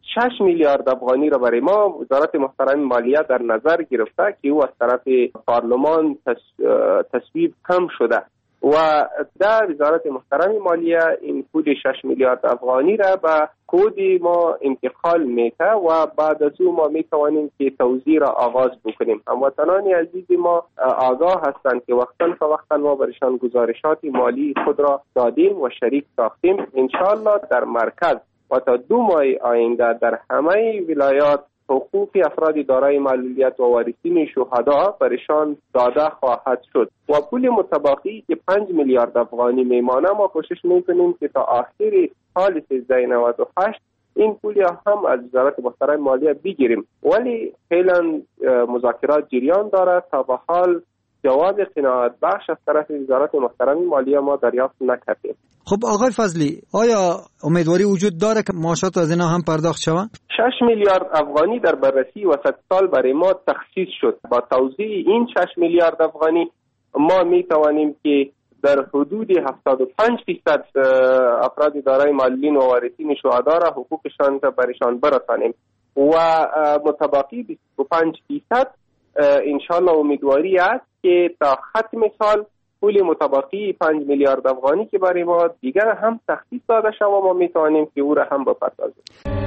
Speaker 4: 6 میلیارد افغانی را برای ما وزارت محترم مالیه در نظر گرفته که او از طرف پارلمان تصویب کم شده و در وزارت محترم مالیه این پول 6 میلیارد افغانی را به کود ما انتقال میته و بعد از او ما میتوانیم که توزیع را آغاز بکنیم. هموطنان عزیز ما آگاه هستند که وقتا ما برشان گزارشات مالی خود را دادیم و شریک ساختیم. انشاءالله در مرکز و تا 2 ماه آینده در همه ولایات حقوق افراد دارای معلولیت و وارثین شهدا برشان داده خواهد شد و پول متبقی که 5 میلیارد افغانی میمانه ما کوشش میکنیم که تا آخر سال 1398 این پول هم از وزارت محترم مالیه بگیریم، ولی فعلا مذاکرات جریان دارد. تا به حال جواب قناعت بخش از طرف وزارت محترم مالیه ما دریافت نکردیم.
Speaker 2: خب آقای فضلی، آیا امیدواری وجود داره که معاشات از اینا هم پرداخت شود؟
Speaker 4: 6 میلیارد افغانی در بررسی وسط سال برای ما تخصیص شد. با توزیع این 6 میلیارد افغانی ما می توانیم که در حدود 75% افراد دارای معلولین و وارثین شهدا را حقوقشان را برشان برسانیم و متبقی 25% انشالله امیدواری است که تا ختم سال پول متبقی 5 میلیارد افغانی که برای ما دیگر هم تخصیص داده شود و ما میتوانیم که او را هم بپردازیم.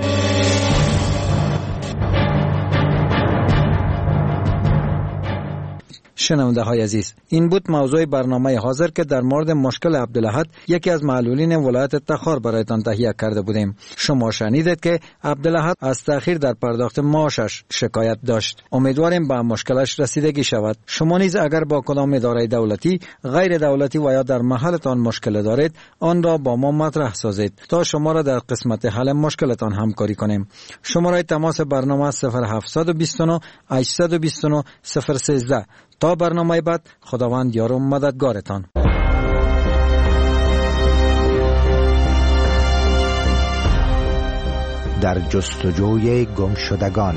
Speaker 2: شنونده های عزیز، این بود موضوع برنامه حاضر که در مورد مشکل عبدالاحد یکی از معلولین ولایت تخار برایتان تهیه کرده بودیم. شما شنیدید که عبدالاحد از تأخیر در پرداخت معاشش شکایت داشت. امیدواریم به مشکلش رسیدگی شود. شما نیز اگر با کدام اداره دولتی، غیر دولتی و یا در محلتان مشکل دارید، آن را با ما مطرح سازید تا شما را در قسمت حل مشکلتان همکاری کنیم. شماره تماس برنامه 0729 829 013. تا برنامه بعد، خداوند یار و مددگارتان.
Speaker 8: در جستجوی گمشدگان.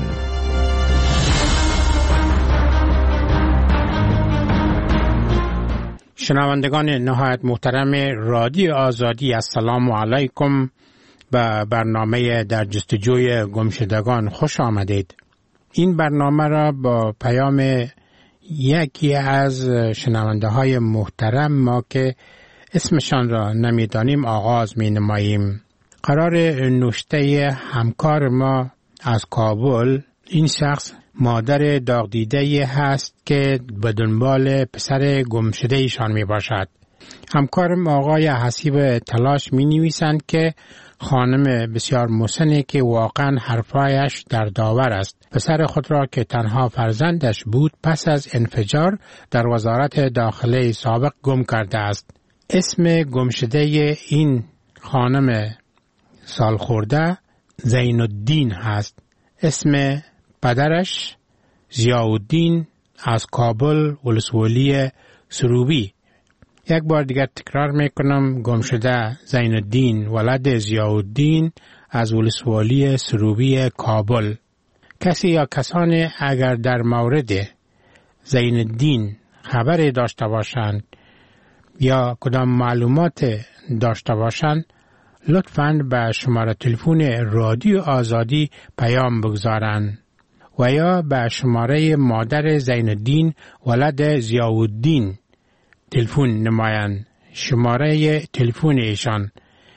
Speaker 10: شنوندگان نهایت محترم رادیو آزادی، السلام علیکم. به برنامه در جستجوی گمشدگان خوش آمدید. این برنامه را با پیام یکی از شنونده های محترم ما که اسمشان را نمیدانیم آغاز می نماییم. قرار نوشته همکار ما از کابل، این شخص مادر داغ دیده هست که به دنبال پسر گمشده ایشان می باشد. همکارم آقای حسیب تلاش می نویسند که خانم بسیار مسنی که واقعا حرفایش در داور است. پسر خود را که تنها فرزندش بود پس از انفجار در وزارت داخله سابق گم کرده است. اسم گمشده این خانم سالخورده زین الدین هست. اسم پدرش ضیاءالدین از کابل ولسوالی سروبی. یک بار دیگر تکرار میکنم، گمشده زین الدین ولد ضیاءالدین از ولسوالی سروبی کابل. کسی یا کسانی اگر در مورد زین الدین خبری داشته باشند یا کدام معلومات داشته باشند، لطفاً به شماره تلفن رادیو آزادی پیام بگذارند و یا به شماره مادر زین الدین ولد ضیاءالدین تلفن نمایند. شماره تلفن ایشان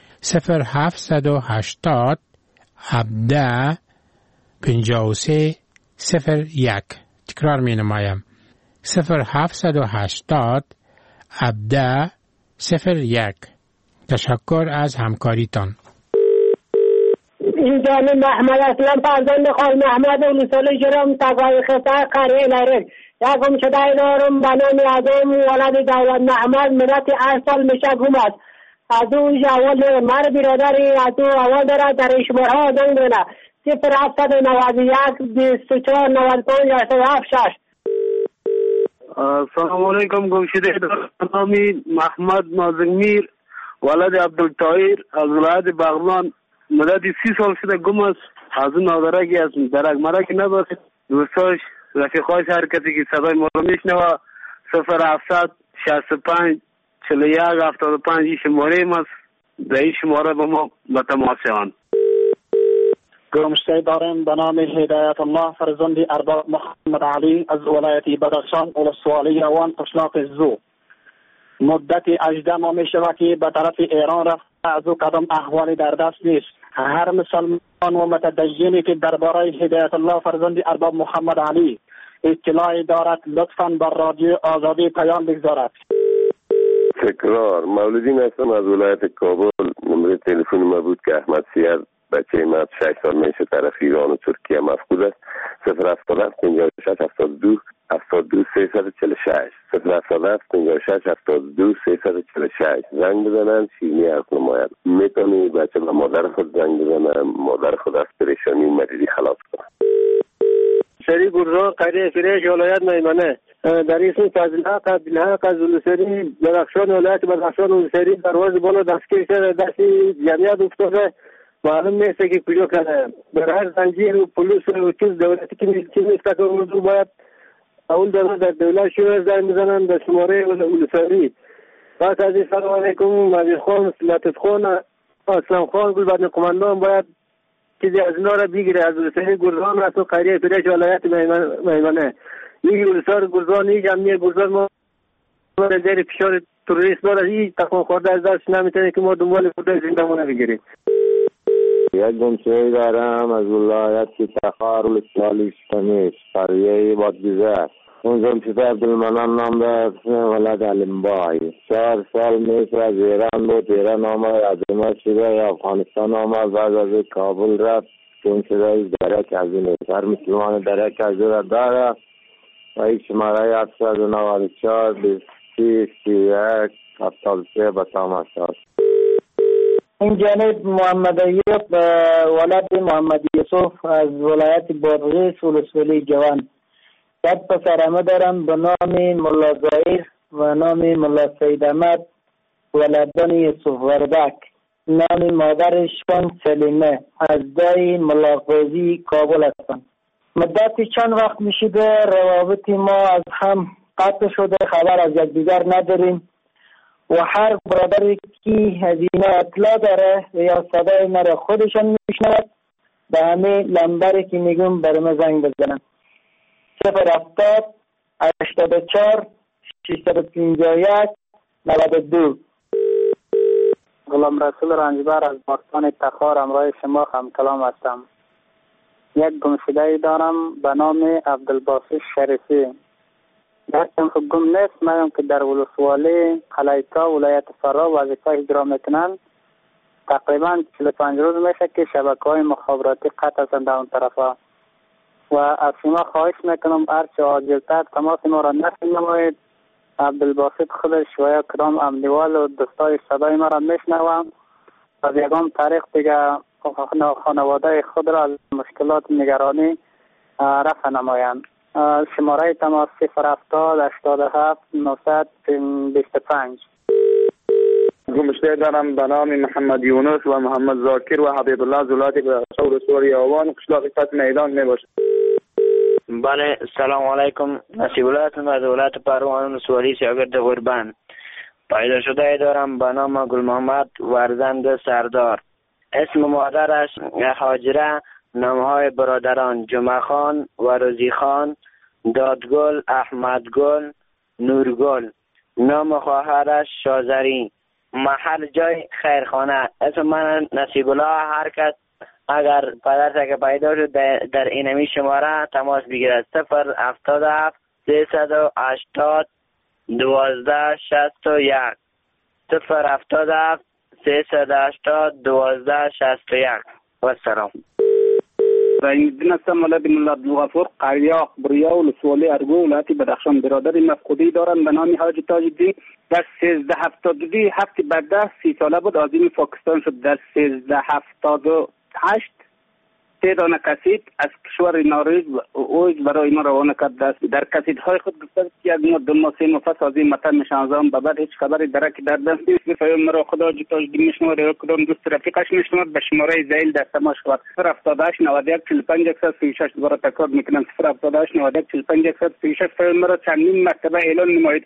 Speaker 10: 0780 17 53 01. تکرار می نمایم 0780 17 01. تشکر از همکاریتان.
Speaker 12: این جان محمد اسلام فرزند خال محمد و لسال جرم تقوی خطا قریه لرد یکم شده دارم بنام ادم ولد دولت محمد مدت 8 سال میشه گم است. از او اول مر برادری از او اول داره در شمارها دنگ دونه 0791 24 95 86.
Speaker 25: السلام علیکم. گمشده نامی محمد نازمیر ولد عبدالطاهر از ولایت بغلان مدت 30 سال شده گم است. از اون نادرکی است، درک مرکی نداره. دوستاش رفیقاش هر کسی که صدای ما رو میشنوه 0765 41 75 شماره ماست. در این شماره با ما به تماس شوند.
Speaker 7: گمشته داریم به نام هدایت الله فرزند ارباب محمد علی از ولایت بدخشان ولسوالی یوان قشلاق زو. مدت 18 ماه می شود که به طرف ایران رفت، از او قدم احوالی در دست نیست. هر مسلمان و متدینی که درباره هدایت الله فرزند ارباب محمد علی اطلاعی دارد لطفاً بر رادیو آزادی پیام بگذارد.
Speaker 13: تکرار مولودین هستم از ولایت کابل. نمره تلفن ما بود که احمد سیر بچه من 6 سال میشه طرف ایران و ترکیه مفقود است. 077 56 72 72 346 077 56 72 346 زنگ بزنن شیرینی حرف نماید. میتونی بچه به مادر خود زنگ بزنن، مادر خود از پریشانی مریضی خلاص کنن.
Speaker 14: سری گرزا قریه فریش ولایت میمنه در اسم فضلحق عبدالحق از ولسری بدخشان ولایت بدخشان ولسری دروازه بالا دستگیر شده، دستی جمعیت افتاده، معلوم نیست که کجا کنه. در هر زنجیر و پلیس و چیز دولتی که نیست که موضوع باید اول در دولت شو زنگ بزنن به شماره ولسری. بعد از سلام علیکم مجید خان لطف خان اسلام خان گلبدن قماندان باید چیزی از اینا را بگیره. از ولسری گرزان را تو قریه فریش ولایت میمنه این ولسار گرزان این جمعیه گرزان ما در فشار تروریست داره، این تکان خورده از دست نمیتونه که ما دنبال خود زندمونه بگیریم.
Speaker 15: یک گمشده دارم از ولایت تخار ولسوالی شمیش قریه بادگیزه. اون گمشده عبدالمنان نام دارد، ولد علمبای. 4 سال میشه از ایران بود، ایران آمد عظمت شده، افغانستان آمد، بعد از کابل رفت. گمشده درک از این هر مسلمان درک از این داره و یک شماره 794 20 31 73 بسام هست.
Speaker 7: این جانب محمد ایوب ولد محمد یوسف از ولایت بادغیس ولسوالی جوان. یک پسرمه دارم به نام ملا زایر و نام ملا سید احمد ولدان یوسف وردک. نام مادرش سلیمه از دای ملا غازی کابل هستند. مدتی چند وقت میشده روابط ما از هم قطع شده، خبر از یکدیگر نداریم و هر برادری که از اینا اطلاع داره یا صدای مرا خودشان میشنود به همه لمبری که میگم بر ما زنگ بزنن. 070 84 651 92.
Speaker 16: غلام رسول رنجبر از باستان تخار همراه شما همکلام هستم. یک گمشده دارم به نام عبدالباسط شریفی. درکم خود گم نیست، میم که در ولسوالی قلیتا ولایت فرا وظیفه اجرا میکنند. تقریبا 45 روز میشه که شبکه‌های مخابراتی قطع هستند در اون طرفا و از شما خواهش میکنم هرچه عاجلتر تماس ما را نمایید. عبدالباسط خودش و یا کدام امنیوال و دوستای صدای ما را میشنوم از یکم تاریخ دیگه خانواده خود را از مشکلات نگرانی رفع نمایند. شماره تماس 070 87 925.
Speaker 25: گمشته دارم به نام محمد یونس و محمد زاکر و حبیب الله زولاتی به شور سوری آوان قشلاق فتح میدان می باشد.
Speaker 26: بله سلام علیکم. نصیب اللهتون از ولایت پروان سوالی شاگرد غربان. پیدا شده دارم به نام گل محمد ورزند سردار. اسم مادرش هاجره، نامهای برادران جمعه خان و روزی خان، دادگل، احمدگل، نورگل. نام خواهرش شازری. محل جای خیرخانه. اسم من نصیب الله. هر کس اگر پدرش که پیدا شد در اینمی شماره تماس بگیرد. 077 380 12 61 077 380 12 61. و السلام.
Speaker 25: رئیس‌دین هستم ولد ملا عبدالغفور قریه بریا ولسوالی ارگو ولایت بدخشان. برادر مفقودی دارم به نام حاج تاج‌الدین. در 1372 هفته بعد 30 ساله بود، آزیم پاکستان شد. در 1378 3 دانه کسید از کشور ناروژ اوج برای ما روانه کرد. در کسیدهای خود گفته که از ما 2 ماه 3 ماه پس از این مطر نشانزام به بعد هیچ خبری درک در دست نیست. بفرمایید مرا خدا تاج‌الدین میشماره یا کدام دوست رفیقش میشماره به شماره زیل در تماس شود. 078 91 45 136. دوباره تکرار میکنم 078 91 45 136. فرمایید مرا چندین مرتبه اعلان نمایید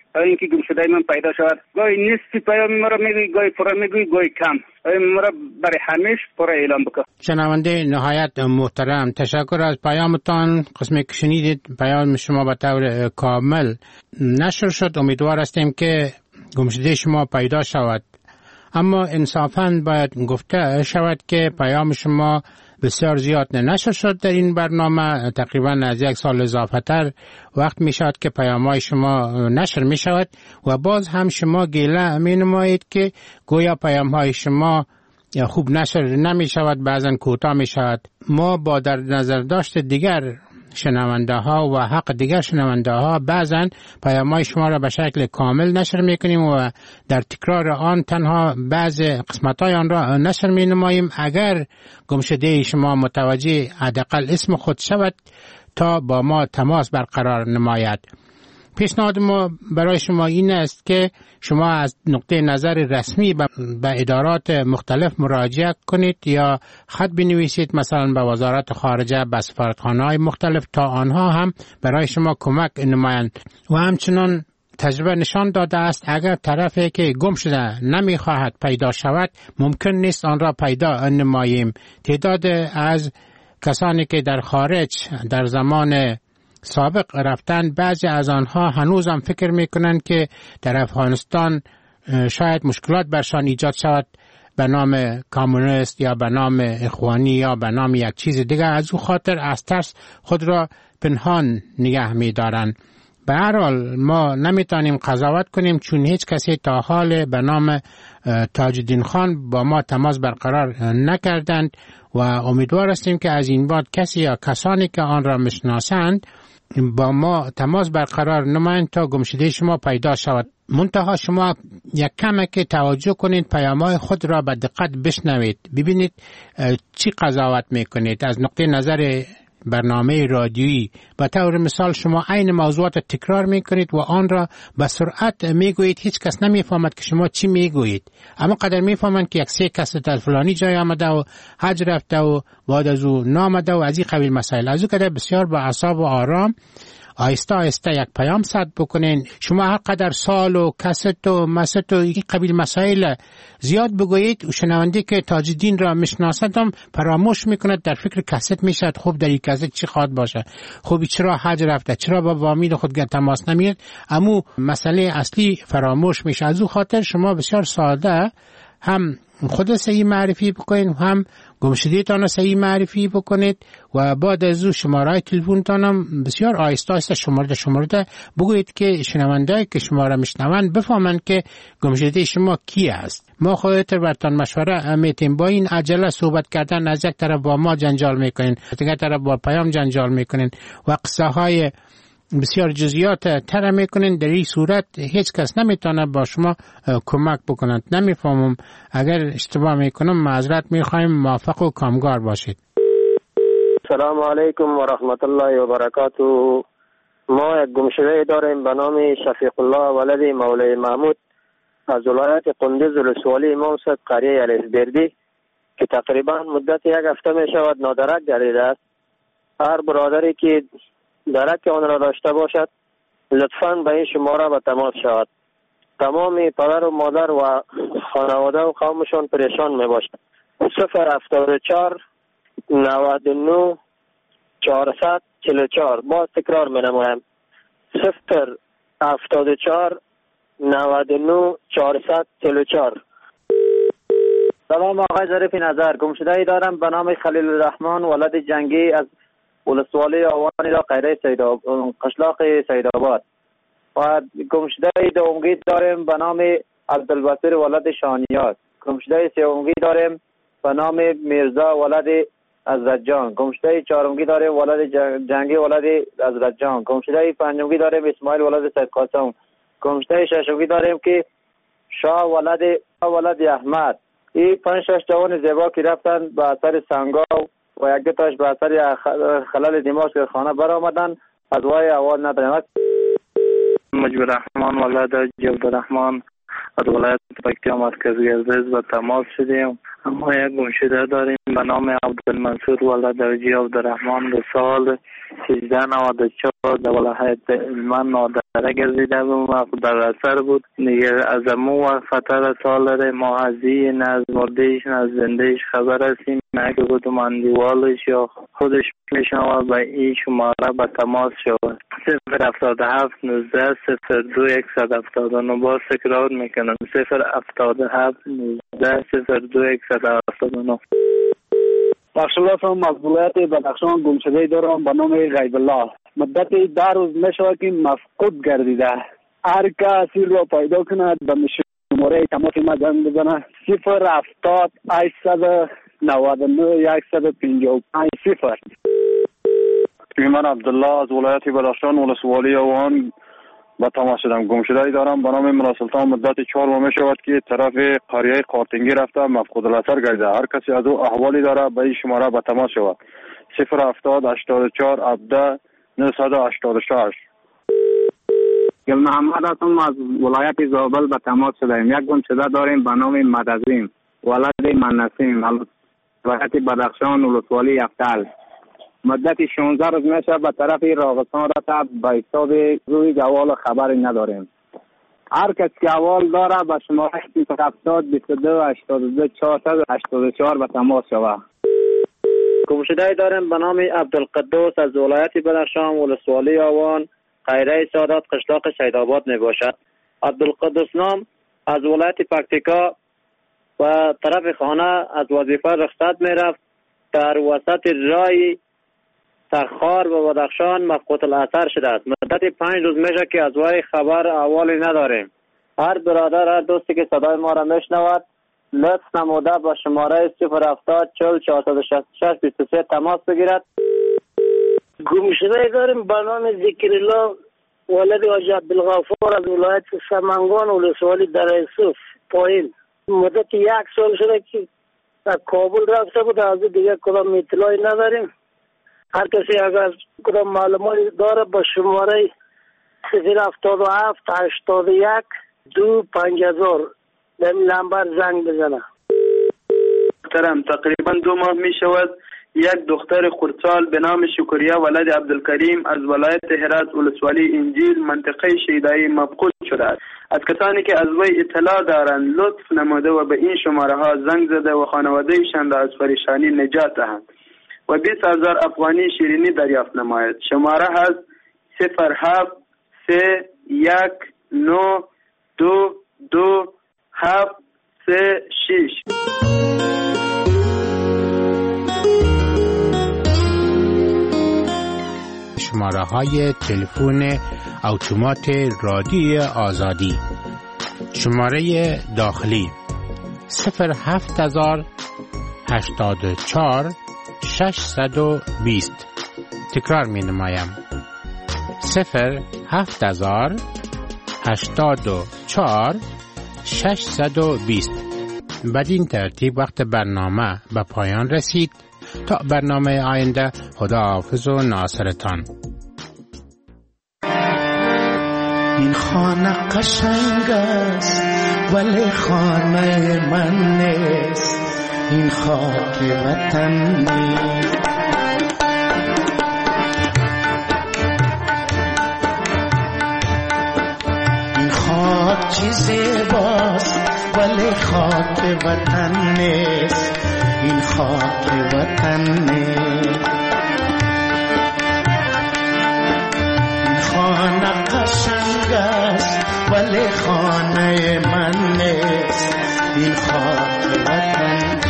Speaker 6: اینکه گمشده من پیدا شود. گاهی نصف پیام مرا میگوی، گاهی پره میگوی، گاهی کم. مرا برای همیشه پره اعلام بکن.
Speaker 10: شنونده نهایت محترم، تشکر از پیامتان. قسمی که شنیدید پیام شما به طور کامل نشر شد. امیدوار هستیم که گمشده شما پیدا شود. اما انصافاً باید گفته شود که پیام شما بسیار زیاد نشر شد در این برنامه. تقریباً از 1 سال اضافه تر وقت می شود که پیام‌های شما نشر می شود و باز هم شما گله می نمایید که گویا پیام‌های شما خوب نشر نمی شود، بعضاً کوتاه می شود. ما با در نظر داشت دیگر شنونده ها و حق دیگر شنونده ها بعضاً پیام‌های شما را به شکل کامل نشر میکنیم و در تکرار آن تنها بعض قسمت‌های آن را نشر مینماییم. اگر گمشده شما متوجه حداقل اسم خود شود تا با ما تماس برقرار نماید. پیشنهاد ما برای شما این است که شما از نقطه نظر رسمی به ادارات مختلف مراجعه کنید یا خط بنویسید، مثلا به وزارت خارجه، به سفارتخانه‌های مختلف، تا آنها هم برای شما کمک نمایند. و همچنان تجربه نشان داده است اگر طرفی که گم شده نمیخواهد پیدا شود ممکن نیست آن را پیدا نماییم. تعداد از کسانی که در خارج در زمان سابق رفتن، بعضی از آنها هنوز هم فکر میکنند که در افغانستان شاید مشکلات برشان ایجاد شود به نام کامونیست یا به نام اخوانی یا به نام یک چیز دیگر. از او خاطر از ترس خود را پنهان نگه می‌دارند. به هر حال ما نمیتونیم قضاوت کنیم چون هیچ کسی تا حال به نام تاج الدین خان با ما تماس برقرار نکردند و امیدوار هستیم که از این بعد کسی یا کسانی که آن را میشناسند با ما تماس برقرار نمایند تا گمشده شما پیدا شود. منتها شما یک کمک توجه کنید، پیام‌های خود را به دقت بشنوید، ببینید چی قضاوت میکنید. از نقطه نظر برنامه رادیویی به طور مثال شما عین موضوعات تکرار میکنید و آن را به سرعت میگویید، هیچ کس نمیفهمد که شما چی میگویید، اما قدر میفهمند که یک 3 کس در فلانی جای آمده و حج رفته و بعد از او نامده و از این قبیل مسائل. از او قدر بسیار با اعصاب و آرام آهسته آهسته یک پیام ثبت بکنین. شما هر قدر سال و کست و مست و این قبیل مسائل زیاد بگویید و شنونده که تاج الدین را میشناسد هم فراموش میکند، در فکر کست میشد. خوب در این کست چی خواهد باشه، خوبی چرا حج رفته، چرا با وامید خود تماس نمیگیرد، اما مسئله اصلی فراموش میشه. از او خاطر شما بسیار ساده هم خود صحیح معرفی بکنید، هم گمشده‌تان را صحیح معرفی بکنید و بعد از او شماره تلفنتان هم بسیار آهسته آهسته شمرده بگویید که شنونده‌ای که شما را میشنوند بفهمند که گمشده شما کی است. ما خودت برتان مشوره میتیم. با این عجله صحبت کردن از یک طرف با ما جنجال میکنین، دیگر طرف با پیام جنجال میکنین و قصه های بسیار جزئیات تر میکنین. در این صورت هیچ کس نمیتونه با شما کمک بکند. نمیفهمم، اگر اشتباه میکنم معذرت میخوایم. موفق و کامگار باشید.
Speaker 26: سلام علیکم و رحمت الله و برکاته. ما یک گمشده داریم به نام شفیق الله ولد مولای محمود از ولایت قندوز ولسوالی امام صاحب قریه الفبردی که تقریبا مدت 1 هفته می شود نادرک گردیده است. هر برادری که درک آن را داشته باشد لطفاً به این شماره به تماس شود. تمام پدر و مادر و خانواده و قومشان پریشان می باشد. 074 99 444. باز تکرار می نمایم. 074 99 444.
Speaker 9: سلام آقای ظریف نظر. گمشده‌ای دارم به نام خلیل الرحمن ولد جنگی از ولسوالی آوانی را قیره قشلاق سیدآباد و گمشده دومگی داریم به نام عبدالبصیر ولد شانیاز. گمشده سومگی داریم به نام میرزا ولد حضرت جان. گمشده چهارمگی داریم ولد جنگی ولد حضرت جان. گمشده پنجمگی داریم اسماعیل ولد سید قاسم. گمشده ششمگی داریم که شاه ولد احمد. این 5-6 جوان زیبا که رفتن به اثر سنگاو و یک دوتاش به اثر خلال دماغ در خانه برآمدن از وای اول نداریم.
Speaker 25: مجبور رحمان ولد جلد رحمان از ولایت پکتیا مرکزی عزیز به تماس شدیم. اما یک گمشده داریم به نام عبدالمنصور ولد حاجی عبدالرحمن به سال
Speaker 16: 1394 در ولایت من نادره گردیده بود و در اثر بود دیگه. از امو وقت فتره سال ما از این از مردهش از زندهش خبر هستیم. اگه بودم اندیوالش یا خودش میشنوه به این شماره به تماس شود 077 19 02 179. باز تکرار میکنم 077 19 02 179.
Speaker 1: بخشلاتم از ولایت بدخشان گمشده دارم به نام غیب الله. مدت 10 روز میشود که مفقود گردیده. هر کسی را پیدا کند به شماره تماس ما زنگ بزنه 070 899 155 0.
Speaker 17: من عبدالله از ولایت بدخشان ولسوالی آوان به تماس شدم. گمشده دارم به نام ملا سلطان. مدت 4 ماه می شود که طرف قریه قارتنگی رفته مفقود الاثر گردیده. هر کسی از او احوالی داره به این شماره به تماس شود 070 84 17 986.
Speaker 16: گل محمد هستم از ولایت زابل به تماس شدیم. یک گمشده داریم به نام مدعظیم ولد منسیم ولایت بدخشان ولسوالی یفتل. مدت 16 روز میشه به طرف راغستان رفته به حساب روی جوال خبری نداریم. هر کس که احوال داره به شماره 070 22 82 484 به تماس شود.
Speaker 9: گمشده داریم به نام عبدالقدوس از ولایت بدخشان ولسوالی آوان خیره سادات قشلاق شیدآباد می باشد. عبدالقدوس نام از ولایت پکتیکا و طرف خانه از وظیفه رخصت می رفت. در وسط رای تخار و بدخشان مفقود الاثر شده است. مدت 5 روز میشه که از وی خبر احوالی نداریم. هر برادر هر دوستی که صدای ما را میشنود لطف نموده با شماره 070 40 466 23 تماس بگیرد.
Speaker 18: گمشده داریم به نام ذکرالله ولد حاج عبدالغفار از ولایت سمنگان ولسوالی در یوسف پایین. مدت 1 سال شده که در کابل رفته بود. از دیگه کدام اطلاعی نداریم. هر کسی اگر کدام معلوماتی داره با شماره 077 81 2 5000 به این نمبر زنگ بزنه.
Speaker 19: تقریبا 2 ماه می شود یک دختر خردسال به نام شکریه ولد عبدالکریم از ولایت هرات ولسوالی انجیل منطقه شیدایی مفقود شده است. از کسانی که از وی اطلاع دارند لطف نموده و به این شماره ها زنگ زده و خانوادهشان را از پریشانی نجات دهند و 20,000 افغانی شیرینی دریافت نماید. شماره هست 07 3 1 9 2 2 7 3 6.
Speaker 10: شماره های تلفن اتومات رادیو آزادی. شماره داخلی 07000 84 620. تکرار می نمایم 07000 84 620. بدین ترتیب وقت برنامه به پایان رسید. تا برنامه آینده خداحافظ و ناصرتان.
Speaker 20: این خانه قشنگ است ولی خانه من نیست. این خاک وطن نیست. این خاک چی زیباست ولی خاک وطن نیست. این خاک وطن نیست. این خانه قشنگ است ولی خانه من نیست. این خاک وطن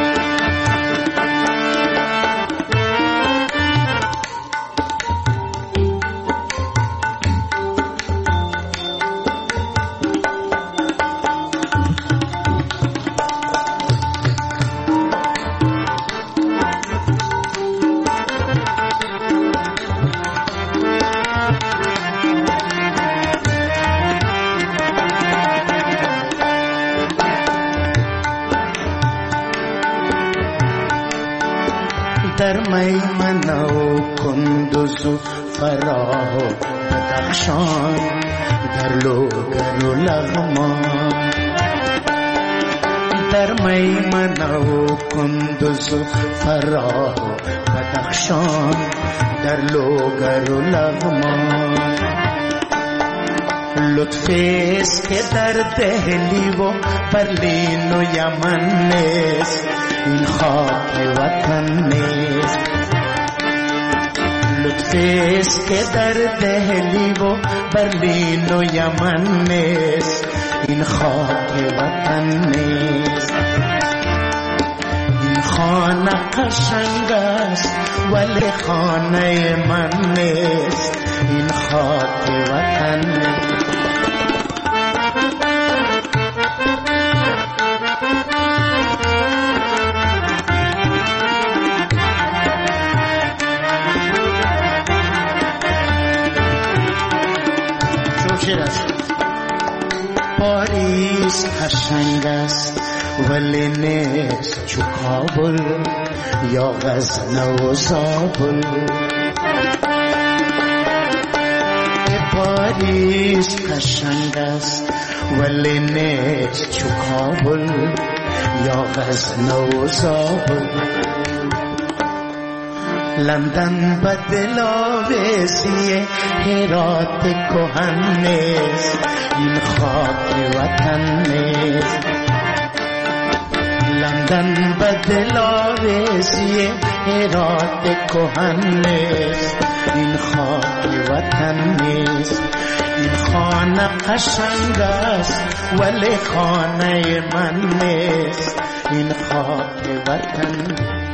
Speaker 20: در میمنه و کندوز و فراه و بدخشان در لوگر و لغمان. در میمنه و کندوز و فراه و بدخشان در لوگر و لغمان لطفیست که در دهلی و برلین و یمن نیست این خاک وطن نیست لطفیست که در دهلی و برلین و یمن نیست این خاک وطن نیست این خانه قشنگ است ولی خانه من نیست این خاک وطن نیست پاریس قشنگ است ولی نیست چو کابل یا غزنه و زابل پاریس قشنگ است ولی نیست چو کابل یا غزنه و زابل لندن بدل آویزی هرات کهن نیست این خاک وطن نیست لندن بدل آویزی هرات کهن نیست این خاک وطن نیست این خانه قشنگ است ولی خانه من نیست این خاک وطن